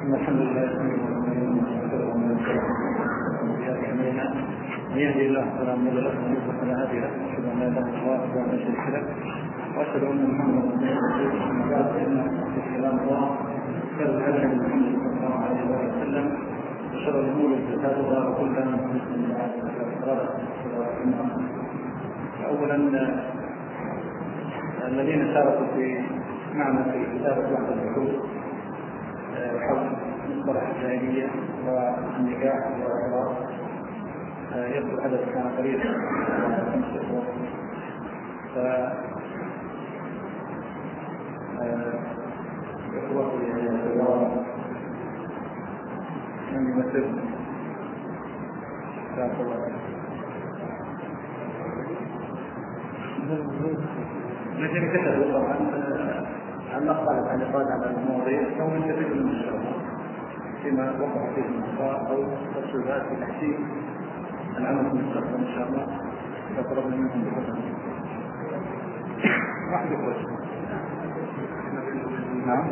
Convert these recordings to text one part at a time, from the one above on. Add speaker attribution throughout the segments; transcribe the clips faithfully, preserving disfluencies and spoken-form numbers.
Speaker 1: الحمد لله من يهدي الله فلا مضل له ومن يضلل فلا هادي له، واشهد ان لا اله الا الله وحده لا شريك له، واشهد ان محمدا عبده ورسوله. اما بعد فان كلام الله خير الهدي محمد صلى الله عليه وسلم، وشر الامور محدثاتها وكل محدثة بدعة. اولا الذين شاركوا في معنا في كتابة بعض البحوث حول مصطلح الجاهلية والنكاح والعراق، يبدو الحدث كان قريبا ف إخوتي الكرام من يمثلهم جزاك الله الذين كتبوا طبعا عن نقل التعليقات على المواضيع او من تفيد من الشرع فيما وقع فيه النقاء او تفصيلات في تحسين العمل في المستقبل ان شاء الله. فطلب منكم بحسن واحد يخرج. نعم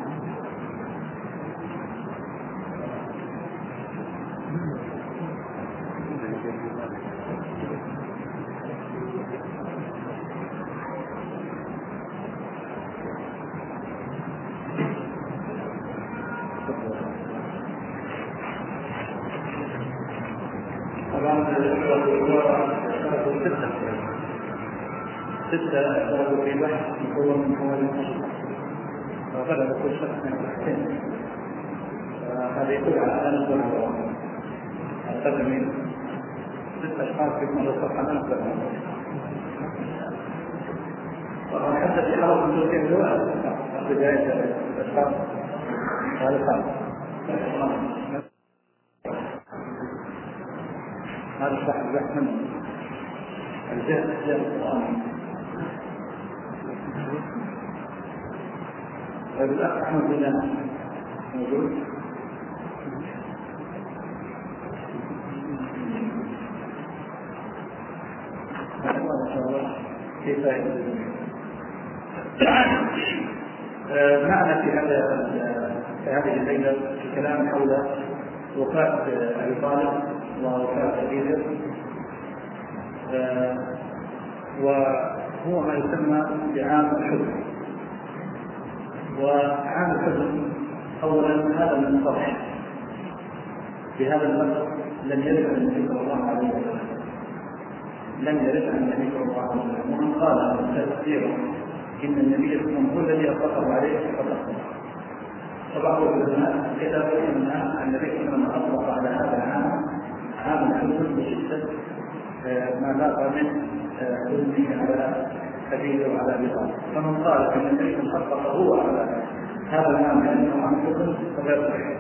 Speaker 1: ستة درجوا في بحث مكون من حوالي عشرة، وغلب كل شخص من الحسين. هذا يدل على أن الظلم أقل من ست أشخاص في كل صفحة من الظلم. طبعا حتى في حرب الجزء الأول بداية الأشخاص هذا خالص. هذا صاحب البحث منه الجهل الجهل القرآن. الأخ أحمد بن موجود؟ إن شاء الله في فائدة. معنا في هذا في هذه الليلة الكلام حول وفاة أبي طالب ووفاة خديجة، وهو ما يسمى بعام الحزن. وعام الحزن اولا هذا من الصرح بهذا اللفظ لم يرد عن النبي صلى الله عليه وسلم، لم يرد عن النبي صلى الله عليه وسلم. ومن قال تفسيرا ان النبي صلى الله عليه وسلم هو الذي اطلق عليه فقط. فبعض العلماء كتبوا ان النبي صلى الله عليه وسلم اطلق على هذا العام عام الحزن بشده ما لاقى من حزنه على خديجة وعلى أبي طالب. فمن قال ان النبي صلى الله عليه وسلم هو على هذا العام لانه عام الحزن فغير صحيح.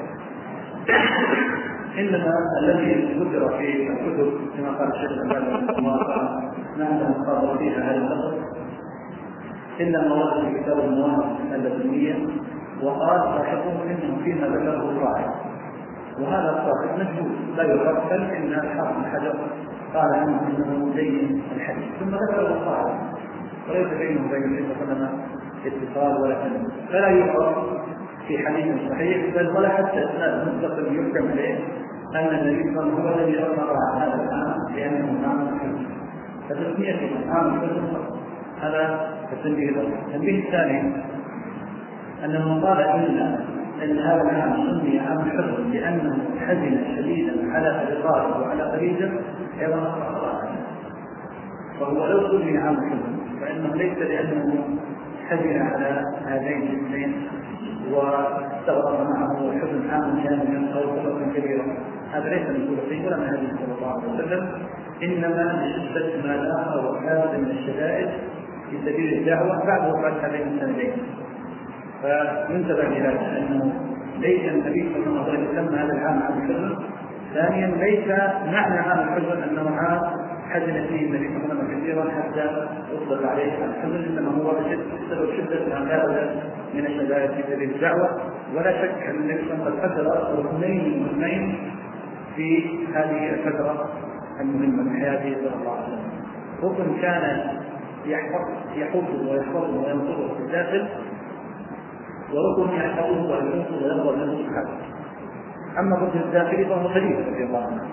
Speaker 1: انما الذي ذكر في الكتب كما قال الشيخ الألباني رحمه الله تعالى نحن نقرر فيها هذا اللفظ الا ما ورد في كتاب المواقف اللدنيه، وقال صاحبه انه فيما ذكره الصاحب، وهذا الصاحب مجهول لا يعرف، بل ان الحافظ بن حجر قال عنه انه مزين الحديث ثم ذكره الصاحب وليس بينه وبين النبي صلى الله عليه وسلم اتصال ولا كلام، فلا يعرف في حديث صحيح بل ولا حتى اسناد مستقل يحكم عليه ان النبي صلى الله عليه وسلم هو الذي اطلق على هذا العام لانه عام الحزن. فتسميته عام الحزن هذا التنبيه الاول. التنبيه الثاني انه قال ان ان هذا العام سمي عام الحزن لانه حزن شديدا على ابي طالب وعلى خديجه ايضا اخطا، فهو لو سمي عام الحزن فانه ليس لانه حزن على هذين الاثنين واستغرق معه الحزن عاما كاملا او سببا كبيرا، هذا ليس من خلقه ولا من هديه صلى الله عليه وسلم، انما لشده ما لاقى وكاد من الشدائد في سبيل الدعوه بعد وفاه هذين السنتين. فينتبه لهذا انه ليس النبي صلى الله عليه وسلم هذا العام عام الحزن. ثانيا ليس معنى عام الحزن انه عام حزن فيه النبي صلى الله عليه وسلم كثيرا حتى اطلق عليه الحزن، انما هو بسبب شده ما كان من الشدائد في سبيل الدعوه. ولا شك ان النبي صلى الله عليه وسلم قد فتر ركنين مهمين في هذه الفتره المهمه من حياته صلى الله عليه وسلم. ركن كان يحفظ يحفظه ويحفظه وينصره في الداخل، وركن يحفظه وينصره وينظر منه سبحانه. أما الركن الداخلي فهو خليفة رضي الله عنه.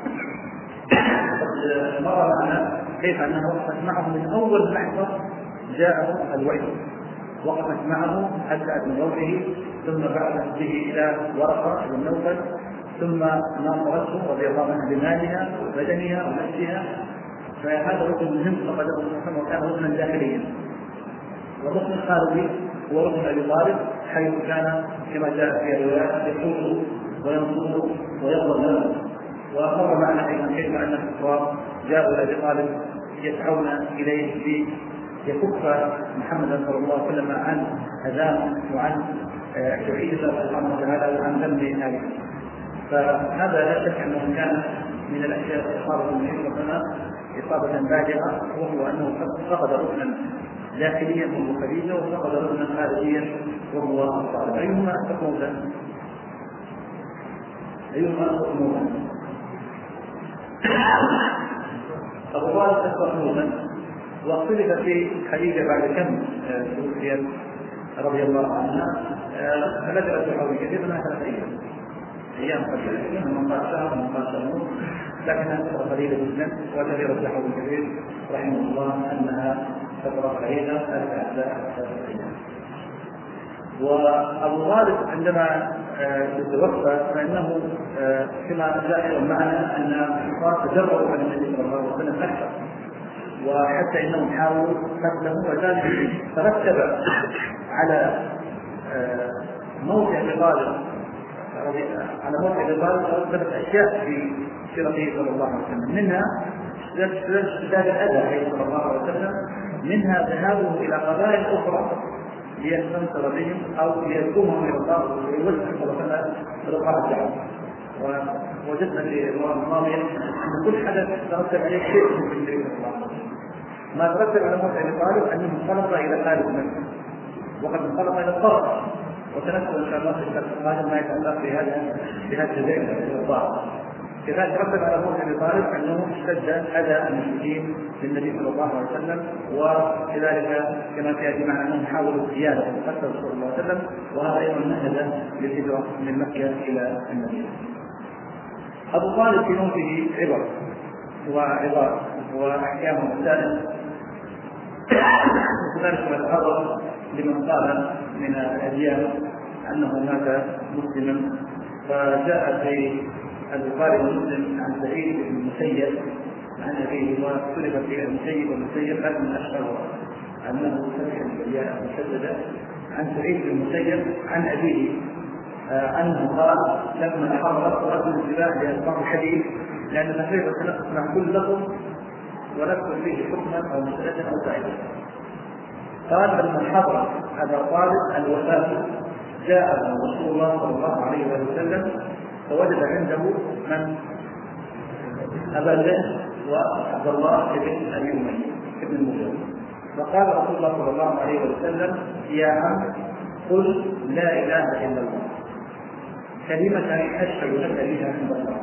Speaker 1: مر معنا كيف أنه وقفت معه من أول لحظة جاءه الوحي، وقفت معه حتى من موته، ثم بعثت به إلى ورقة بن نوفل، ثم ناصرته رضي الله عنها بمالها وبدنها ونفسها. فهذا ركن مهم فقده محمد وكان ركنا داخليا. والركن الخارجي هو ركن أبي طالب، حيث كان كما جاء في الروايات يحوطه وينصره ويقضى له. ومر معنا أيضا كيف أن الكفار جاءوا إلى أبي طالب يسعون إليه ليكف محمدا صلى الله عليه وسلم عن أذان وعن توحيد الله سبحانه وتعالى وعن ذنب آله. فهذا لا شك أنه كان من الأشياء إصابة المهمة إصابة بالغة، وهو أنه فقد ركنا داخليا وهو خليفة، وفقد ركنا خارجيا وهو الطالب. أيهما أكثر موتا؟ أيهما أكثر موتا؟ أبو طالب أكثر موتا، واختلف في خديجة بعد كم توفيت رضي الله عنها، فنزلت حول كثير منها ثلاث أيام أيام قليلة، من قال شهر ومن قال شهر، لكنها فترة قليلة جدا. وكثير الزحف الكبير رحمه الله أنها فترة قليلة ثلاثة أيام. وأبو طالب عندما توفى فإنه كما جاء معنا أن الكفار تجرؤوا على النبي صلى الله عليه وسلم أكثر، وحتى إنهم حاولوا قتله، وذلك ترتب على موت أبي طالب على موت أبي طالب ترتبت أشياء في سيرته صلى الله عليه وسلم، منها اشتداد الأذى صلى الله عليه وسلم، منها ذهابه إلى قبائل أخرى ليستنصر بهم أو ليدعوهم إلى الله ويوسع صلى الله عليه وسلم رقعة الدعوة. ووجدنا في المرة الماضية أن كل حدث ترتب عليه شيء في النبي صلى الله عليه وسلم. ما ترتب على موت أبي طالب أنه انطلق إلى خالد نفسه، وقد انطلق إلى الطرف، وسنذكر إن شاء الله في الدرس القادم ما يتعلق بهذا بهذا الجزء من الطرف. كذلك ترتب على موت أبي طالب أنه اشتد أذى المشركين للنبي صلى الله عليه وسلم، وكذلك كما سيأتي معنا أنهم حاولوا زيادة قتل صلى الله عليه وسلم، وهذا أيضا مهد للهجرة من مكة إلى المدينة. أبو طالب في موته عبر وعظات وأحكام مسائل، وكذلك ما تعرض لمن قال من الأديان أنه مات مسلما. فجاء في البخاري ومسلم عن سعيد بن المسيب عن أبيه، واختلف في المسيب والمسيب، لكن الأشهر أنه سمع بالياء المشددة عن سعيد بن المسيب عن أبيه أنه قال لما حضرت رجل السباع لأسماء الحديث، لأن تقريبا سنسمع كل لكم ونذكر فيه حكما أو مسألة أو سائلة. قال لما حضر أبا طالب الوفاة جاء رسول الله صلى الله عليه وسلم فوجد عنده من أبا جهل وعبد الله بن أبي أمية بن المغيرة، فقال رسول الله صلى الله عليه وسلم يا عم قل لا إله إلا الله، كلمة أشهد لك بها عند الله،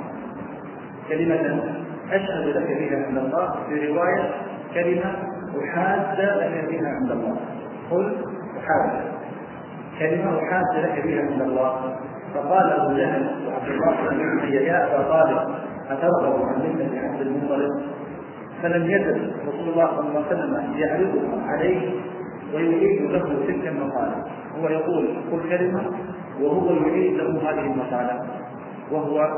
Speaker 1: كلمة أشهد لك بها عند الله، في رواية كلمة أحاج لك بها عند الله، قل أحاج كلمة أحاج لك بها عند الله. فقال أبو جهل وعبد الله بن أمية يا أبا طالب أترغب عن ملة عبد المطلب؟ فلم يزل رسول الله صلى الله عليه وسلم يعرض عليه ويعيد له تلك المقالة، هو يقول كل كلمة وهو يعيد له هذه المقالة، وهو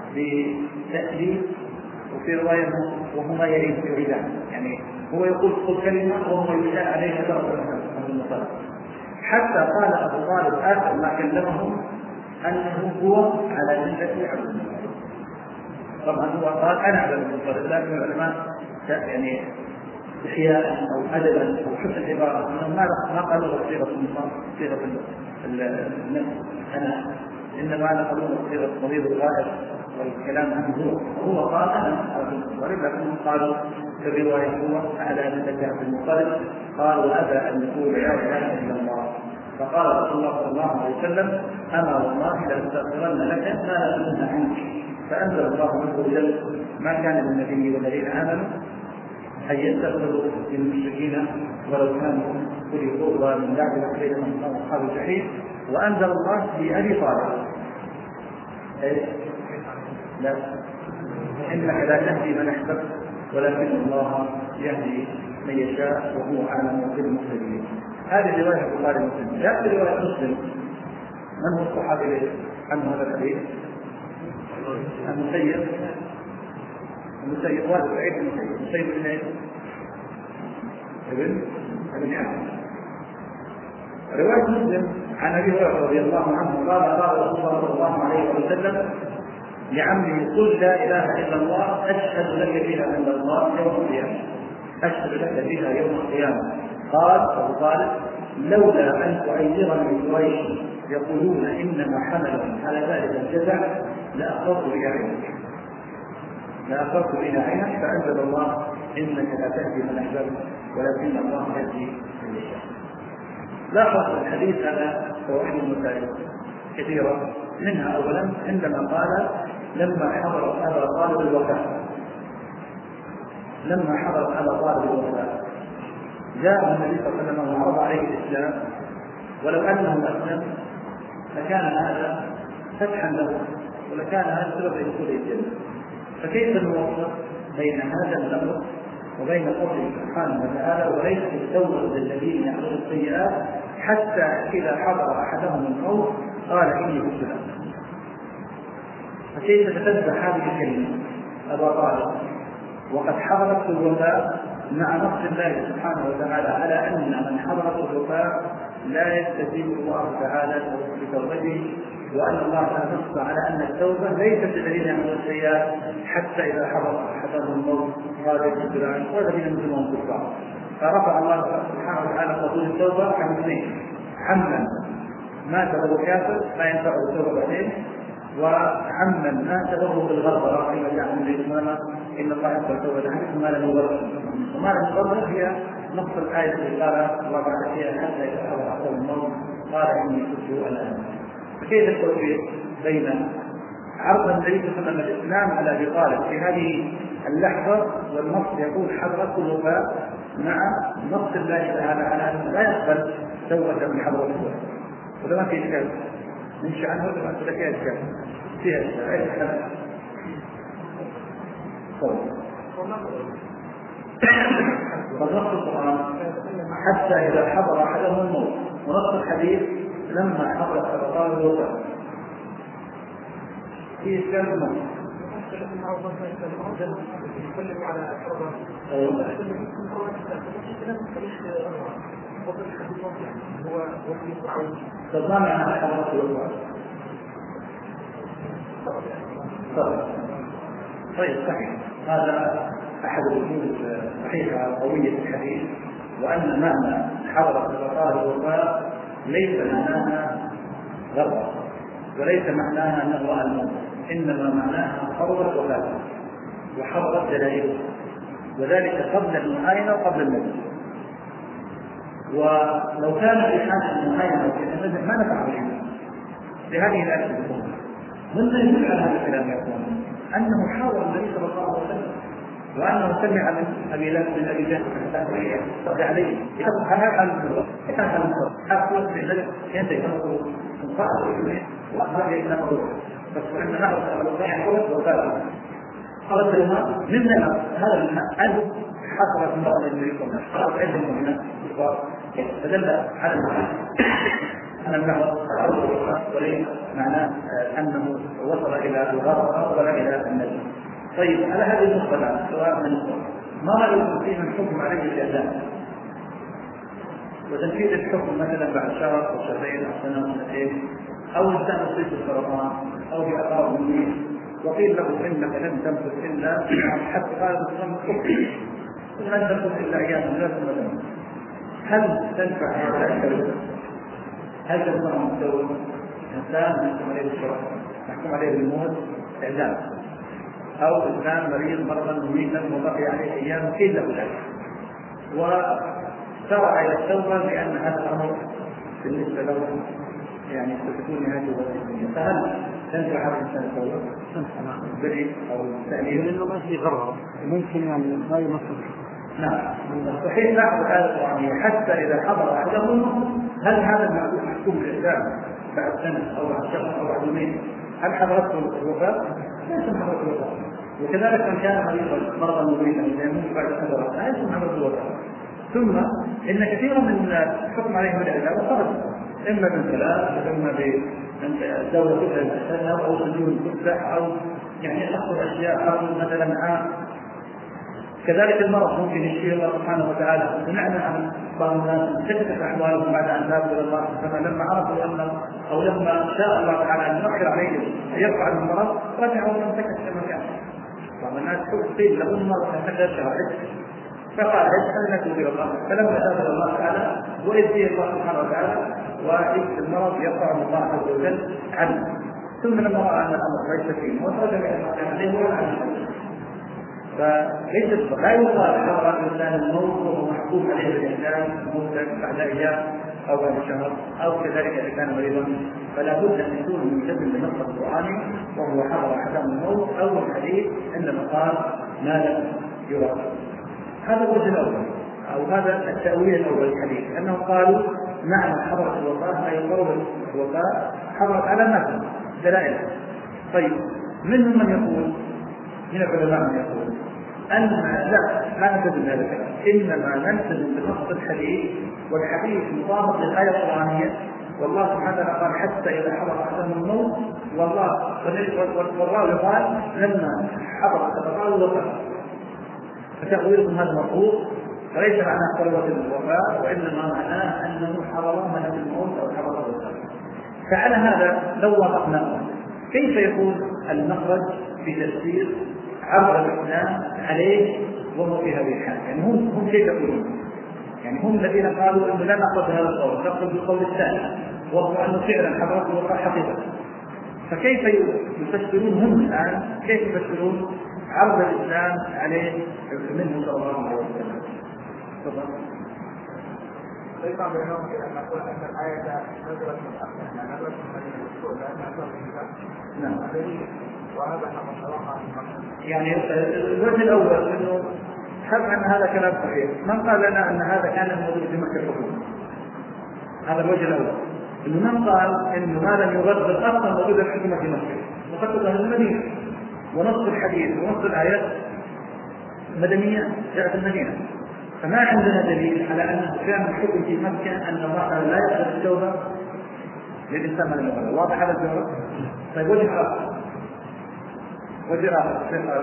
Speaker 1: بتأليف وفي رواية وهما يعيدان، يعني هو يقول كل كلمة وهو يعيد عليها درجة من المقالة، حتى قال أبو طالب آخر ما كلمه أنه هو على ملة عبد المطلب. طبعا هو قال أنا على المطلب، لكن العلماء يعني إحياء أو أدبا أو حسن عبارة أنهم ما قالوا صيغة النصاب صيغة النفس أنا، إنما أنا قالوا صيغة طبيب الغائب والكلام عنه هو هو قال أنا على المطلب، لكنهم قالوا في الرواية هو على ملة عبد المطلب. قال وأبى أن يقول لا إله إلا الله. فقال رسول الله صلى الله عليه وسلم أما والله لأستغفرن لك ما لا تنهى عنك. فأنزل الله عز وجل ما كان للنبي والذين آمنوا أن يستغفروا للمشركين ولو كانوا أولي قربى من بعد ما بينهم أصحاب الجحيم. وأنزل الله في أبي طالب إيه؟ لا، إنك لا تهدي من أحببت ولكن الله يهدي من يشاء وهو أعلم بالمهتدين. هذه رواية البخاري ومسلم. جاءت رواية مسلم، من هو الصحابي عنه هذا الحديث؟ المسيب المسيب والد سعيد المسيب المسيب بن ايه؟ ابن ابن حسن. رواية مسلم عن ابي هريرة رضي الله عنه قال قال رسول الله صلى الله عليه وسلم لعمه قل لا اله الا الله اشهد لك بها عند الله يوم القيامة، اشهد لك بها يوم القيامة. قال ابو طالب لولا ان تعيرني قريش يقولون انما حملهم على ذلك الجزع لاخذت بها عينك لاخذت بها عينك فانزل الله انك لا تهدي من احببت ولكن الله يهدي من يشاء. لاحظ الحديث هذا فوائد المسائل كثيره، منها اولا عندما قال لما حضر ابا طالب الوفاه لما حضر ابا طالب الوفاه جاء النبي صلى الله عليه وسلم وعرض عليه الاسلام، ولو انه اسلم لكان هذا فتحا له ولكان هذا سبب لدخول الجنه. فكيف نوفق بين هذا الامر وبين قوله سبحانه وتعالى وليس التوبه للذين يعملون السيئات حتى اذا حضر احدهم الموت قال اني كنت لكم. فكيف تتبع هذه الكلمه ابا طالب وقد حضرت الوفاه مع نص الله سبحانه وتعالى على ان من حضرت الوفاه لا يستجيب الله تعالى لتوبته، وان الله تعالى نص على ان التوبه ليست للذين يعملون السيئات حتى اذا حضر احدهم الموت قال كنت لكم والذين منهم كفار. فرفع الله سبحانه وتعالى قبول التوبه كمثلين: عمن مات وهو كافر لا ينفعه التوبه بعدين، وعمن مات وهو بالغربه كما جاء من الامام ان الله يقبل التوبه عنه ما لم يغرر. وما لم يغرر هي نص الايه التي قال الله تعالى فيها حتى اذا حضر احدهم الموت قال اني كنت الان. فكيف التوفيق بين عرض النبي صلى الله عليه وسلم الاسلام على ابي طالب في هذه اللحظه والنص يقول حضرته الوفاه مع نص الله تعالى على ان لا يقبل توبه من حضرته؟ ولا ما في اشكال نمشي عنه ولا ما فيها اشكال؟ فيها اشكال. فنص القرآن حتى إذا حضر أحدهم الموت، ونص الحديث لما حضر أبا طالب الوفاة. في إشكال الموت فما معنى حضرت الوفاة؟ طيب صحيح، هذا أحد الوجوه الصحيحة القوية في الحديث، وأن معنى حضرت أبا طالب الوفاة ليس معناها غربة وليس معناها أنه رأى الموت، إنما معناها حضرت وفاته وحضرت دلائله، وذلك قبل المعاينة وقبل الموت. ولو كان في حال المعاينة وفي الموت ما نفع به لهذه الأسئلة. من يدل على هذا الكلام يا اخوان؟ انه حاول النبي صلى الله عليه وسلم وانه سمع من ابي لهب من ابي جهل رضي عليه هذا الامر كان الامر حاول في ذلك ينتهي الامر من قائل واخبر الى الامر بس ان نعرف الوضع وقال قالت لنا من هذا الماء حصلت مرة النبي صلى الله عليه وسلم عدة مهمات فدل على أن النهر وليس معناه أنه وصل إلى الغرب ولا إلى النجم. طيب على هذه النقطة سواء من ما رأيكم في من حكم عليه الإعدام وتنفيذ الحكم مثلا بعد شهر أو شهرين أو سنة أو سنتين، أو إنسان أصيب بالسرطان أو بأمراض منية وقيل له إنك لن تمكث إلا حتى قال لن تمكث إلا أيام لا ثم هل تنفع هذا الكلام؟ هل تنفع مستوى إنسان نحكم عليه بالشرع نحكم عليه بالموت إعدام، أو إنسان مريض مرضا مميتا وبقي عليه أيام كيف له ذلك وشرع إلى التوبة لأن هذا الأمر بالنسبة له يعني ستكون نهايته وظيفية، فهل تنفع هذا الإنسان التوبة؟ بريء أو تأليف؟ لأنه ما في غرض ممكن يعني ما يمثل. نعم صحيح. نأخذ هذا القرآن حتى إذا حضر أحدهم هل هذا المعلوم محكوم بالإعدام بعد سنة أو بعد شهر أو بعد يومين هل حضرته الوفاة؟ ليس من حضرة الوفاة. وكذلك من كان مريضا مرضا مبينا يموت بعد حضرته ليس من حضرة الوفاة. ثم إن كثيرا من الحكم عليهم العدالة خرج إما بالثلاث إما بالدولة تبدأ أو سجون تفتح أو يعني تحصل أشياء أو مثلا عام. كذلك المرض ممكن يشفيه الله سبحانه وتعالى. سمعنا عن بعض الناس تكتب أحوالهم بعد أن ذهبوا إلى الله كما لما عرفوا أن أو لما شاء الله تعالى أن يؤخر عليهم أن يرفع المرض رجعوا من سكت كما كان. بعض الناس قيل لهم مرض سكت شهر فقال أن نتوب إلى الله فلما تاب إلى الله تعالى وإذ الله سبحانه وتعالى وإذ المرض يرفع الله عز وجل عنه. ثم لما رأى أن الأمر ليس فيه وخرج من المكان عليه ولا عنه. فليس لا يقال حضر الإنسان الموت وهو محكوم عليه بالإحسان موتا بعد أيام أو بعد شهر أو كذلك إذا كان مريضا فلا بد أن يكون ملتزم بالنص القرآني وهو حضر أحكام الموت أو الحديث عندما قال ما لم يرى. هذا الوجه الأول أو هذا التأويل الأول الحديث أنهم قالوا نعم حضرت الوفاة أي قرب الوفاة حضرت على الناس دلائل. طيب منهم من يقول من العلماء من يقول أن لا ما نلتزم بهذا الكلام إنما نلتزم بنص الحديث والحديث مطابق للآية القرآنية والله سبحانه وتعالى قال حتى إذا حضر أحدهم الموت والله والراوي قال لما حضر الوفاة الوفاة. فتأويلكم هذا مرفوض فليس معناه قربة الوفاة وإنما معناه أنه حضر ملك الموت أو حضر الوفاة. فعلى هذا لو وافقنا كيف يكون المخرج في تفسير عرض الإسلام عليه وهو في هذه الحالة؟ يعني هم هم كيف يقولون؟ يعني هم الذين قالوا أنه لا نأخذ هذا القول نأخذ بالقول الثاني وهو أنه فعلا حضرت الوفاة حقيقة. فكيف يفسرون هم الآن كيف يفسرون عرض الإسلام عليه منه صلى الله عليه وسلم؟ تفضل.
Speaker 2: ليس بينهم أن نقول أن الآية نزلت من أخر يعني نزلت من مدينة الرسول لأنها نزلت من
Speaker 1: نعم.
Speaker 2: وهذا حق صراحة
Speaker 1: يعني الوجه الأول أنه حق أن هذا كلام صحيح. من قال لنا أن هذا كان موجود في مكة الحكومة؟ هذا الوجه الأول. إنه من قال إنه ما لم يغذر أصلا موجود الحكومة في مكة وقد تظهر المدينة ونص الحديث ونص الآيات مدنية جاءت المدينة. فما عندنا دليل على أن كان الحكم في مكة أن الله لا يقبل التوبة للإنسان من المغرب. واضح هذا الجواب؟ طيب وجه آخر وجه آخر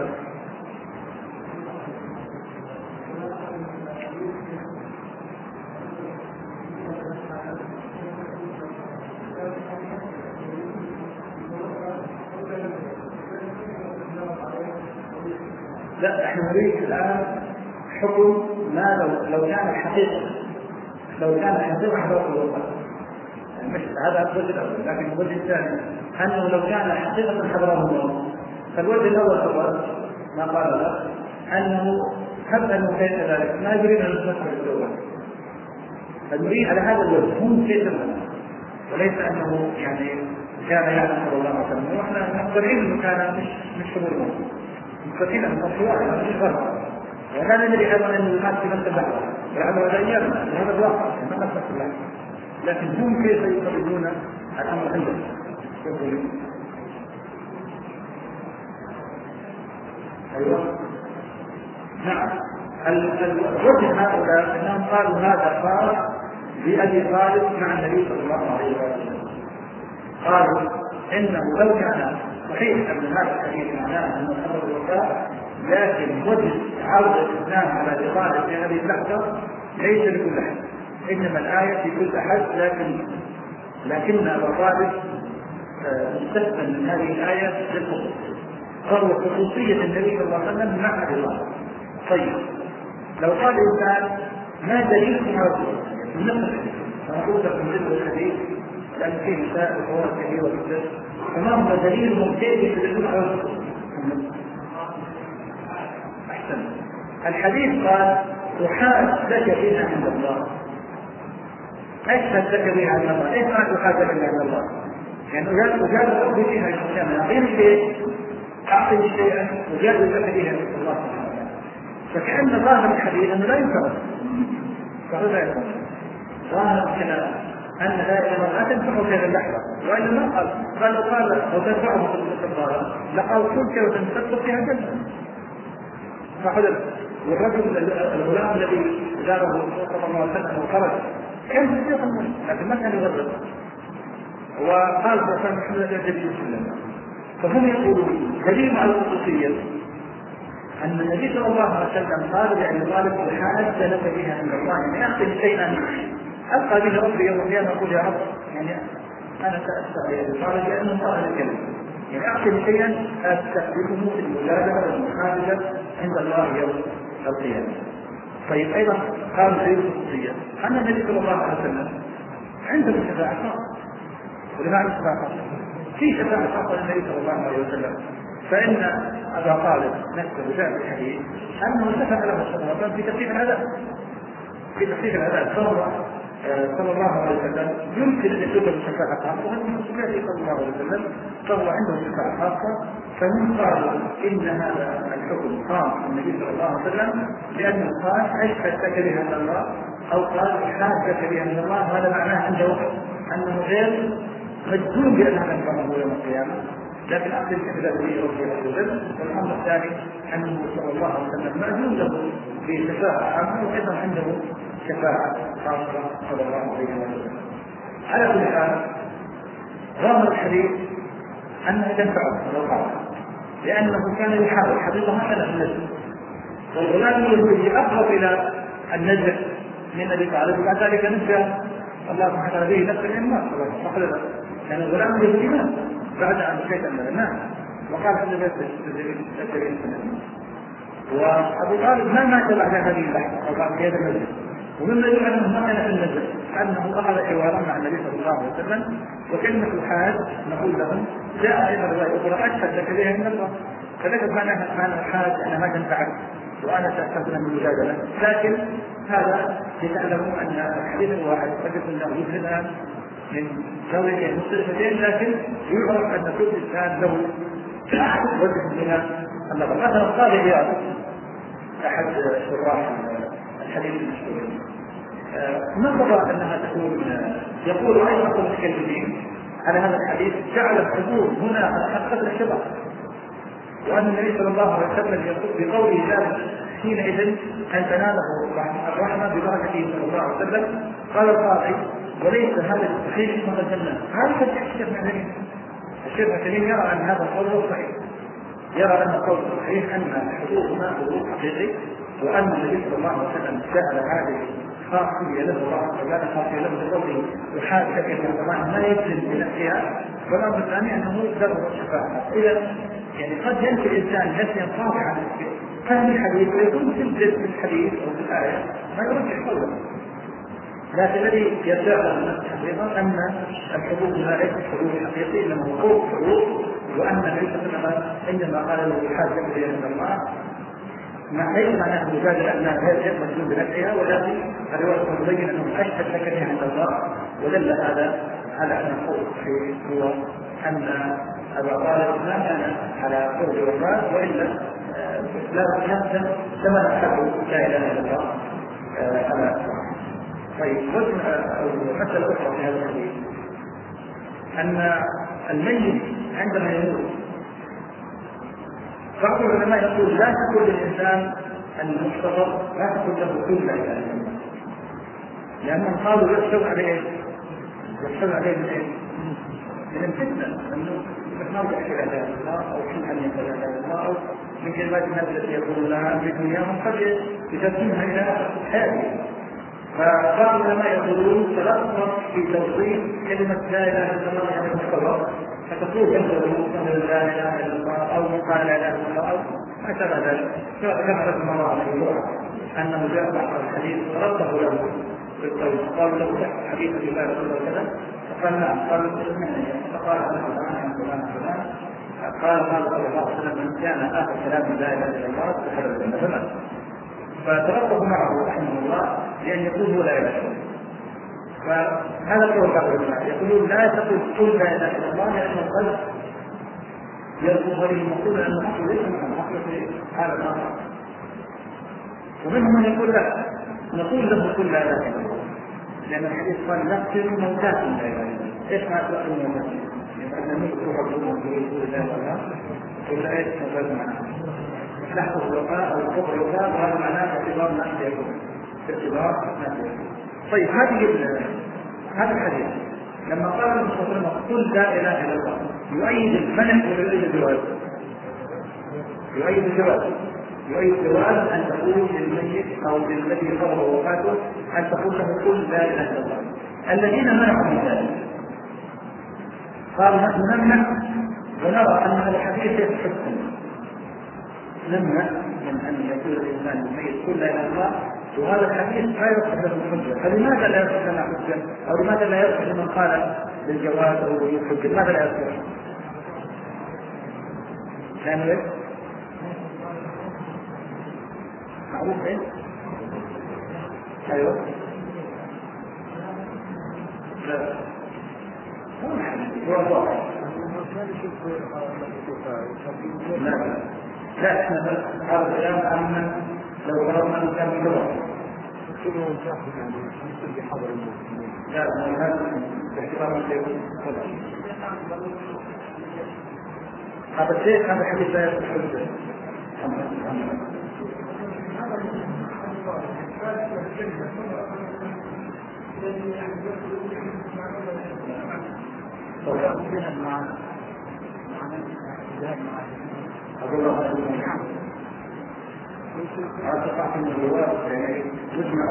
Speaker 1: لا احنا نريد الآن حكم ما لو لو كان الحقيقة لو كان الحقيقة حضرت الوفاة مش هذا الوجه الأول. لكن الوجه الثاني أنه لو كان حقيقة حضره الموت فالوجه الأول هو ما قال له أنه حتى أنه كيف ذلك ما يريد أن نفكر الدولة فنريد على هذا الوجه هم كيف وليس أنه يعني كان يعلم صلى الله عليه وسلم وإحنا مقتنعين أنه كان مش مش حضور الموت مستقيم أن تصوير مش غلط ولا ندري أيضا أن الناس في نفس اللحظة العمل هذا أيام وهذا الواقع ما نفس اللحظة. لكن هم كيف يقررون الأمر عندهم؟ أيوة نعم. الوجه هؤلاء أنهم قالوا هذا خاص بأبي طالب مع النبي صلى الله عليه وسلم. قالوا إنه لو كان صحيح أن هذا الحديث معناه أنه خبر الوفاة لكن وجه عرض الإسلام على أبي طالب في هذه اللحظة ليس لكل أحد إنما الآية في كل أحد لكن لكن أبا طالب مستثنى من هذه الآية للخصوص قالوا خصوصية النبي صلى الله عليه وسلم مع أبي طالب. طيب لو قال الإنسان ما دليل هذا من نفس الحديث فنقول لك من ضمن الحديث لأن فيه مسائل وفوات كثيرة جدا فما هو دليل ممتاز يدل على الخصوص؟ أحسن. الحديث قال أحاج لك بها عند الله. أشهد لك بها عند الله. إيش معنى أحاج لك بها عند الله؟ يعني أجاد أخذ بها الإسلام أعطيني شيء أعطيني شيئا أجاد لك بها عند الله سبحانه وتعالى. فكأن ظاهر الحديث أنه لا ينفع فهذا يكون ظاهر الكلام أن لا إله لا تنفعه في هذه اللحظة، وإلا ما قال قال لو قال لو تنفعه في الاستقرار لقال كنت وتنفق فيها جنة فحدث. والرجل الغلام الذي زاره صلى الله عليه وسلم وخرج كان صديق المسلم لكن ما كان يغرب، وقال صلى الله عليه وسلم محمد النبي صلى الله عليه وسلم. فهم يقولون دليل على الخصوصية أن النبي صلى الله عليه وسلم قال لأبي طالب الحاجة لك بها عند الله، يعني أخذ شيئا ألقى به ربي يوم القيامة أقول يا رب يعني أنا سأستغفر أبي طالب لأنه قال الكلمة، يعني أخذ شيئا أستخدمه في المجادلة والمحاجة عند الله يوم القيامة. طيب أيضا قال في الخصوصية أن النبي صلى الله عليه وسلم عنده شفاعة خاصة، ولمعنى شفاعة خاصة في شفاعة خاصة للنبي صلى الله عليه وسلم، فإن أبا طالب نفسه جاء في الحديث أنه شفع له صلى الله عليه وسلم في تخفيف العذاب في تخفيف العذاب صلى الله عليه وسلم يمكن أن يكون له شفاعة خاصة، وهذا من خصوصيته صلى الله عليه وسلم فهو عنده شفاعة خاصة. فمن قالوا إن هذا الحكم خاص النبي صلى الله عليه وسلم لأنه قال أشهدتك بها من الله أو قال حاجتك بها من الله، هذا معناه عنده أنه غير مجزوم بأنها تنفعه يوم القيامة، لكن أقل كذا به ربي عز وجل. والأمر الثاني أنه صلى الله عليه وسلم مأذون له بشفاعة عامة وأيضا عنده شفاعة خاصة صلى الله عليه وسلم. على كل حال ظاهر الحديث أنه تنفعه الوقاية لأنه كان يحاول حقيقة ما كان النجم، والغلام اليهودي أقرب إلى النجم من أبي طالب، وبعد ذلك نجى الله سبحانه وتعالى به نفسه من النار فقال لأن الغلام اليهودي مات بعد أن شيئا من الناس وقال حتى بيت السبيل السنة. وأبو طالب ما مات بعد هذه اللحظة أو بعد هذا النجم، ومما يدل أنه ما كان في النجم أنه أخذ حوارا مع النبي صلى الله عليه وسلم. وكلمة الحاج نقول لهم جاء أيضا رواية أخرى أشهد لك بها من الله، فليس معنى الحاج أنا ما تنفعك وأنا سأستخدم من المجادلة، لكن هذا لتعلموا أن الحديث الواحد قد يكون له يفهمها من زاويتين مختلفتين، لكن يعرف أن كل إنسان له وجه من النظر. مثلا قال عياض أحد شراح الحديث المشهور نظر أنها تكون يقول أيضا المتكلمين على هذا الحديث جعل الحضور هنا على حقيقة الشبه، وأن النبي صلى الله عليه وسلم يقول بقوله ذلك حينئذ أن تناله الرحمة ببركته صلى الله عليه وسلم. قال القاضي وليس هذا الصحيح من الجنة، هذا الشيخ معلمين الشيخ معلمين يرى أن هذا القول صحيح، يرى أن القول صحيح أن الحضور هنا حضور حقيقي، وأن النبي صلى الله عليه وسلم سأل هذه خاصية له الله ولا خاصية له بقوله وحاجة إلى الله ما يجزم بنفسها. والأمر الثاني أنه ذكر الشفاعة. إذا يعني قد ينسى الإنسان نفسا قاطعا فهم الحديث ويكون تجد في الحديث أو في الآية ما يرجع قوله، لكن الذي يرجع الناس حقيقة أن الحضور لا ليس حضور حقيقي إنما هو قول حضور، وأن النبي صلى الله عليه وسلم عندما قال له حاجة إلى الله ما ليس معناه مجادلة أنها غير مجنون بنفسها، ولكن الرواية تبين أنه أشهد لك بها عند الله. ودل هذا على أن القول هو أن أبا طالب ما كان على قرب الوفاة وإلا لا يحسن كما نحب لا إله إلا الله على. طيب مسألة أخرى في هذا الحديث أن الميت عندما يموت بعض العلماء يقول لا تقول للإنسان المحتضر لا تقول له كل لا إله إلا الله، لأنهم قالوا يحسب عليه يحسب عليه من إيه؟ من الفتنة، أنه نرجع إلى لا إله إلا الله أو شيء أن يقول لا إله إلا الله أو من كلمات الناس التي يقولون لها في دنياهم قد يترجمها إلى حياته. فبعض العلماء يقولون تلخص في توصيف كلمة لا إله إلا الله يعني المحتضر، فتقول كلمة لا إله إلا الله أو قال لا إله إلا الله أو ما شابه ذلك. كما رسم الله عليه وسلم أنه جاء بعض الحديث رده له في القول قال له حديث الله رسول الله كذا فقال نعم قال فقال أنا فلان فلان فلان قال قال صلى الله عليه وسلم من كان آخر كلام لا إله إلا الله دخل الجنة فمات. فترقب معه رحمه الله لأن يقول هو لا إله إلا الله. فهذا قول بعض العلماء يقولون لا تقول قل لا اله الا الله لان القلب يرفض هذه المقوله انه حق ليس مثلا حق في هذا الاخر. ومنهم من يقول لا نقول له قل لا اله الا الله لأن الحديث قال نقتل موتاكم لا إله إلا الله. إيش معنى تقتل موتاكم؟ يعني أن نقتل ربنا في رسول الله ولا إيش هذا معناه؟ نحن الوفاء أو الكفر الوفاء وهذا معناه اعتبار ما يكون اعتبار ما يكون. طيب هذه هذا الحديث لما قال النبي صلى الله عليه وسلم قل لا إله إلا الله يؤيد المنع ولا يؤيد الجواز؟ يؤيد الجواز. يؤيد الجواز أن تقول للميت أو للذي قبل وفاته أن تقول له قل لا إله إلا الله. الذين منعوا من ذلك قالوا نحن نمنع ونرى أن هذا الحديث يستحسن، نمنع من أن يقول الإنسان الميت قل لا إله إلا الله، وهذا الحديث لا يصح له الحجة. فلماذا لا يصح لنا حجة؟ أو لماذا لا يصح لمن قال للجواز أو للحجة؟ لماذا لا يصح؟ لأنه إيه؟ معروف إيه؟ أيوه. لا. هو الواقع. لا. لا احنا هذا الكلام عن لو فرضنا ان كان باللغه كله شاهد يعني يصير بحضر المسلمين. لا هذا باعتبار الشيء هذا الشيء هذا حديث لا يصح حجه. أقول الله هذا صح من الرواية يعني نسمع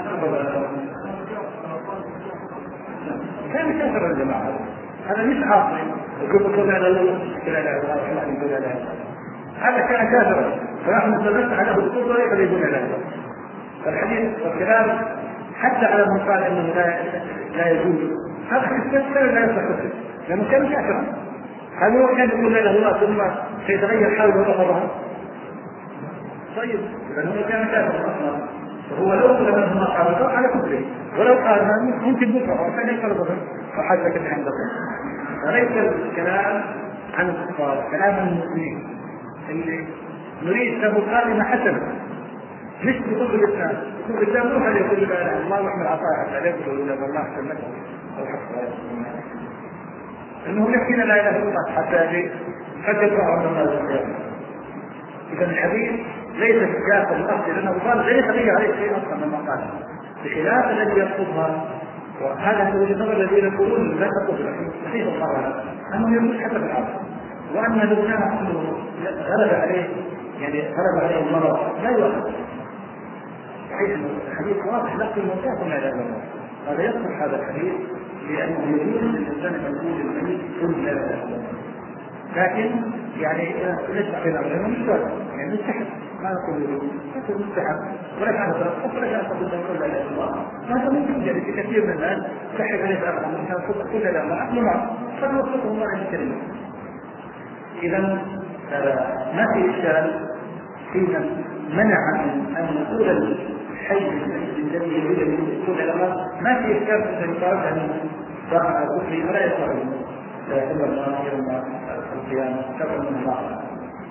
Speaker 1: كان كثر الجماعة هذا مش عاصي يقول كل هذا كل هذا هذا كان كافرا فنحن نتبع على الخطوة ولا يقول لا فالحديث والكلام حتى على من قال انه لا لا يجوز هذا كثير لا يصح لانه كان كافرا. هل هو كان يقول لا الله ثم سيتغير حاله وتفرها؟ طيب لأنه كان كافر أصلا وهو لو لم يكن قال على كفره ولو قال ممكن بكره وكان يقرب وحاجة كده عندكم. فليس الكلام عن الكفار كلام المسلمين اللي نريد له قائمة حسنة مش بكل الإسلام. بكل الإسلام روح اللي يقول لا الله وإحنا العطاء عليك ولا الله أحسن لك أو حسن إنه يحكي لا إله إلا الله حتى يجي حتى يقرأ عن الله القيامة. إذا الحديث ليس سياق الأصل لأنه قال ليس خليه عليه شيء أصلا مما قال بخلاف الذي يرفضها. وهذا هو النظر الذين يقولون لا تقول لكن صحيح القرآن أنه يموت حتى بالعرض وأن لو كان غلب عليه يعني غلب عليه المرض لا يؤخذ. صحيح الحديث واضح لكن الموتى لا إله إلا الله. هذا يصح هذا الحديث لأنه يجوز للإنسان أن يقول الميت كل لا إله إلا الله لكن يعني ليس في الأمر مش واجب يعني مستحب ما نقول يقول مستحب ولا كان فرق ولا كان تقول كل لا إله إلا الله. هذا ممكن يعني في كثير من الناس تحب أن يتأخر من كان صدق كل لا إله إلا الله أحلى معه قد وصفه الله عز وجل. إذا ما في إشكال في منع أن نقول الحي الذي يريد أن يقول لنا ما في إشكال في الإنكار أن ضاع كفري ولا يصح إلا الله يوم القيامة شرع من الله.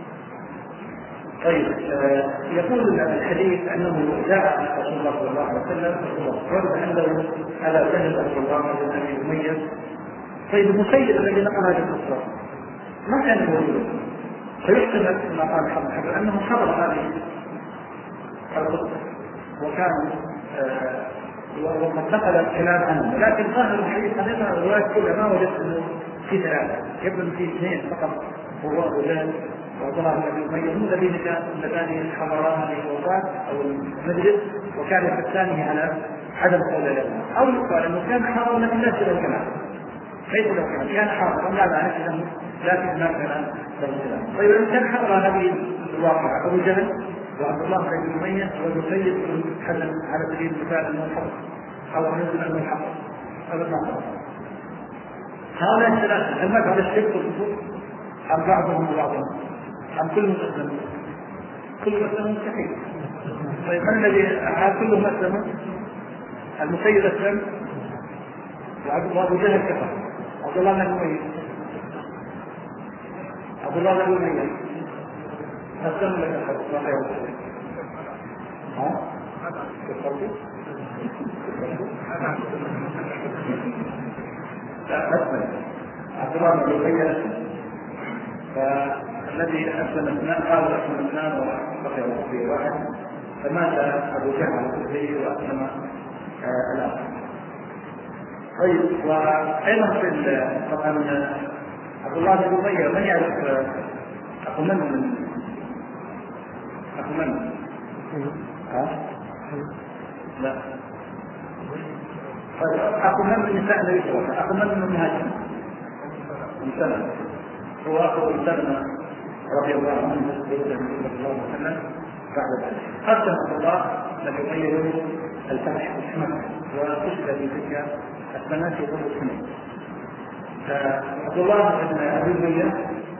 Speaker 1: طيب يقول الحديث أنه جاء رسول الله صلى الله عليه وسلم ورد عنده على سنة رسول الله عليه وسلم مميز. طيب المسيد الذي نقل هذه القصة ما كان موجود فيحتمل ما قال حضر حضر أنه حضر هذه القصة وكان وقد نقل الكلام عنه لكن ظاهر الحديث حقيقة الروايات كلها ما وجدت أنه في ثلاثة يبدو أن في اثنين فقط هو أبو جهل وعبد الله بن أبي أمية الذين اللذان حضران الوفاة أو المجلس وكان يفتانه على عدم قول لا أو يقال أنه كان حاضر لكن ليس له كلام ليس له كلام كان حاضرا لا معنى لكن ما كان له كلام. طيب إن كان حضر هذه الواقعة أبو جهل وعبد الله بن أبي أمية والمسيد بن حزم على سبيل المثال أنه حضر أو نزل أنه حضر هذا ما حضر. هؤلاء الثلاثة هل مات على الشرك والكفر أم بعضهم وبعضهم أم كلهم أسلموا؟ كلهم أسلموا مستحيل. طيب من الذي كلهم أسلموا؟ المسيد أسلم وعبد الله بن جهل كفر. عبد الله بن أمية عبد الله بن أمية أسلم لك كفر ها؟ كفرت؟ لا أسلم عبد الله بن أبي أسلم، فالذي أسلم اثنان قال أسلم اثنان وقتل في واحد، فمات أبو جهل الكفري وأسلم الآخر. طيب، وأيضا في طبعا عبد الله بن أبي من يعرف أخو من من أخو من؟ ها؟ لا. طيب، أخو من من نساء النبي صلى الله عليه وسلم؟ أخو من من المهاجر؟ من سلمة، هو أخو سلمة رضي الله عنه صلى الله عليه وسلم. بعد ذلك قدم عبد الله لم يغير الفتح والحمد وقتل في تلك السنة في ظل السنين. عبد الله بن أبي أمية.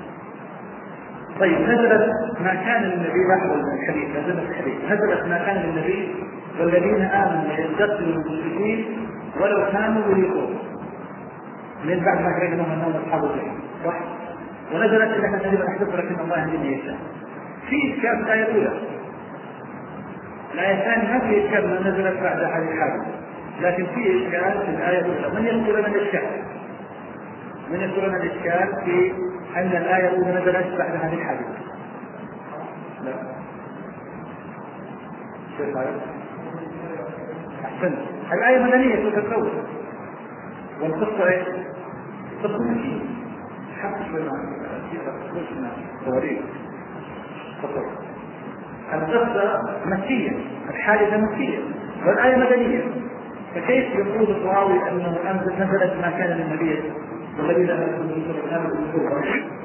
Speaker 1: طيب، نزلت ما كان للنبي بعد الحديث، نزلت الحديث نزلت ما كان للنبي والذين آمنوا يستقبلوا المشركين ولو كانوا يريدون، من بعد ما كان لهم أنهم أصحاب الجحيم، صح؟ ونزلت إنك تجد أحدث لكن الله يهدي يشاء. في إشكال في الآية الأولى، الآية الثانية ما في إشكال ما نزلت بعد هذه الحادثة، لكن في إشكال في الآية الأولى. من يذكر لنا الإشكال؟ من يذكر لنا الإشكال في أن الآية الأولى نزلت بعد هذه الحادثة؟ لا. شيء خير. أحسن. الآية مدنية في الأول، والقصة إيه؟ قصة مكية. حق شوي معنا صورية. القصة مكية، الحادثة مكية، والآية مدنية، فكيف يقول الراوي أنه أنزل نزلت ما كان للنبي والذين آمنوا بالرسول؟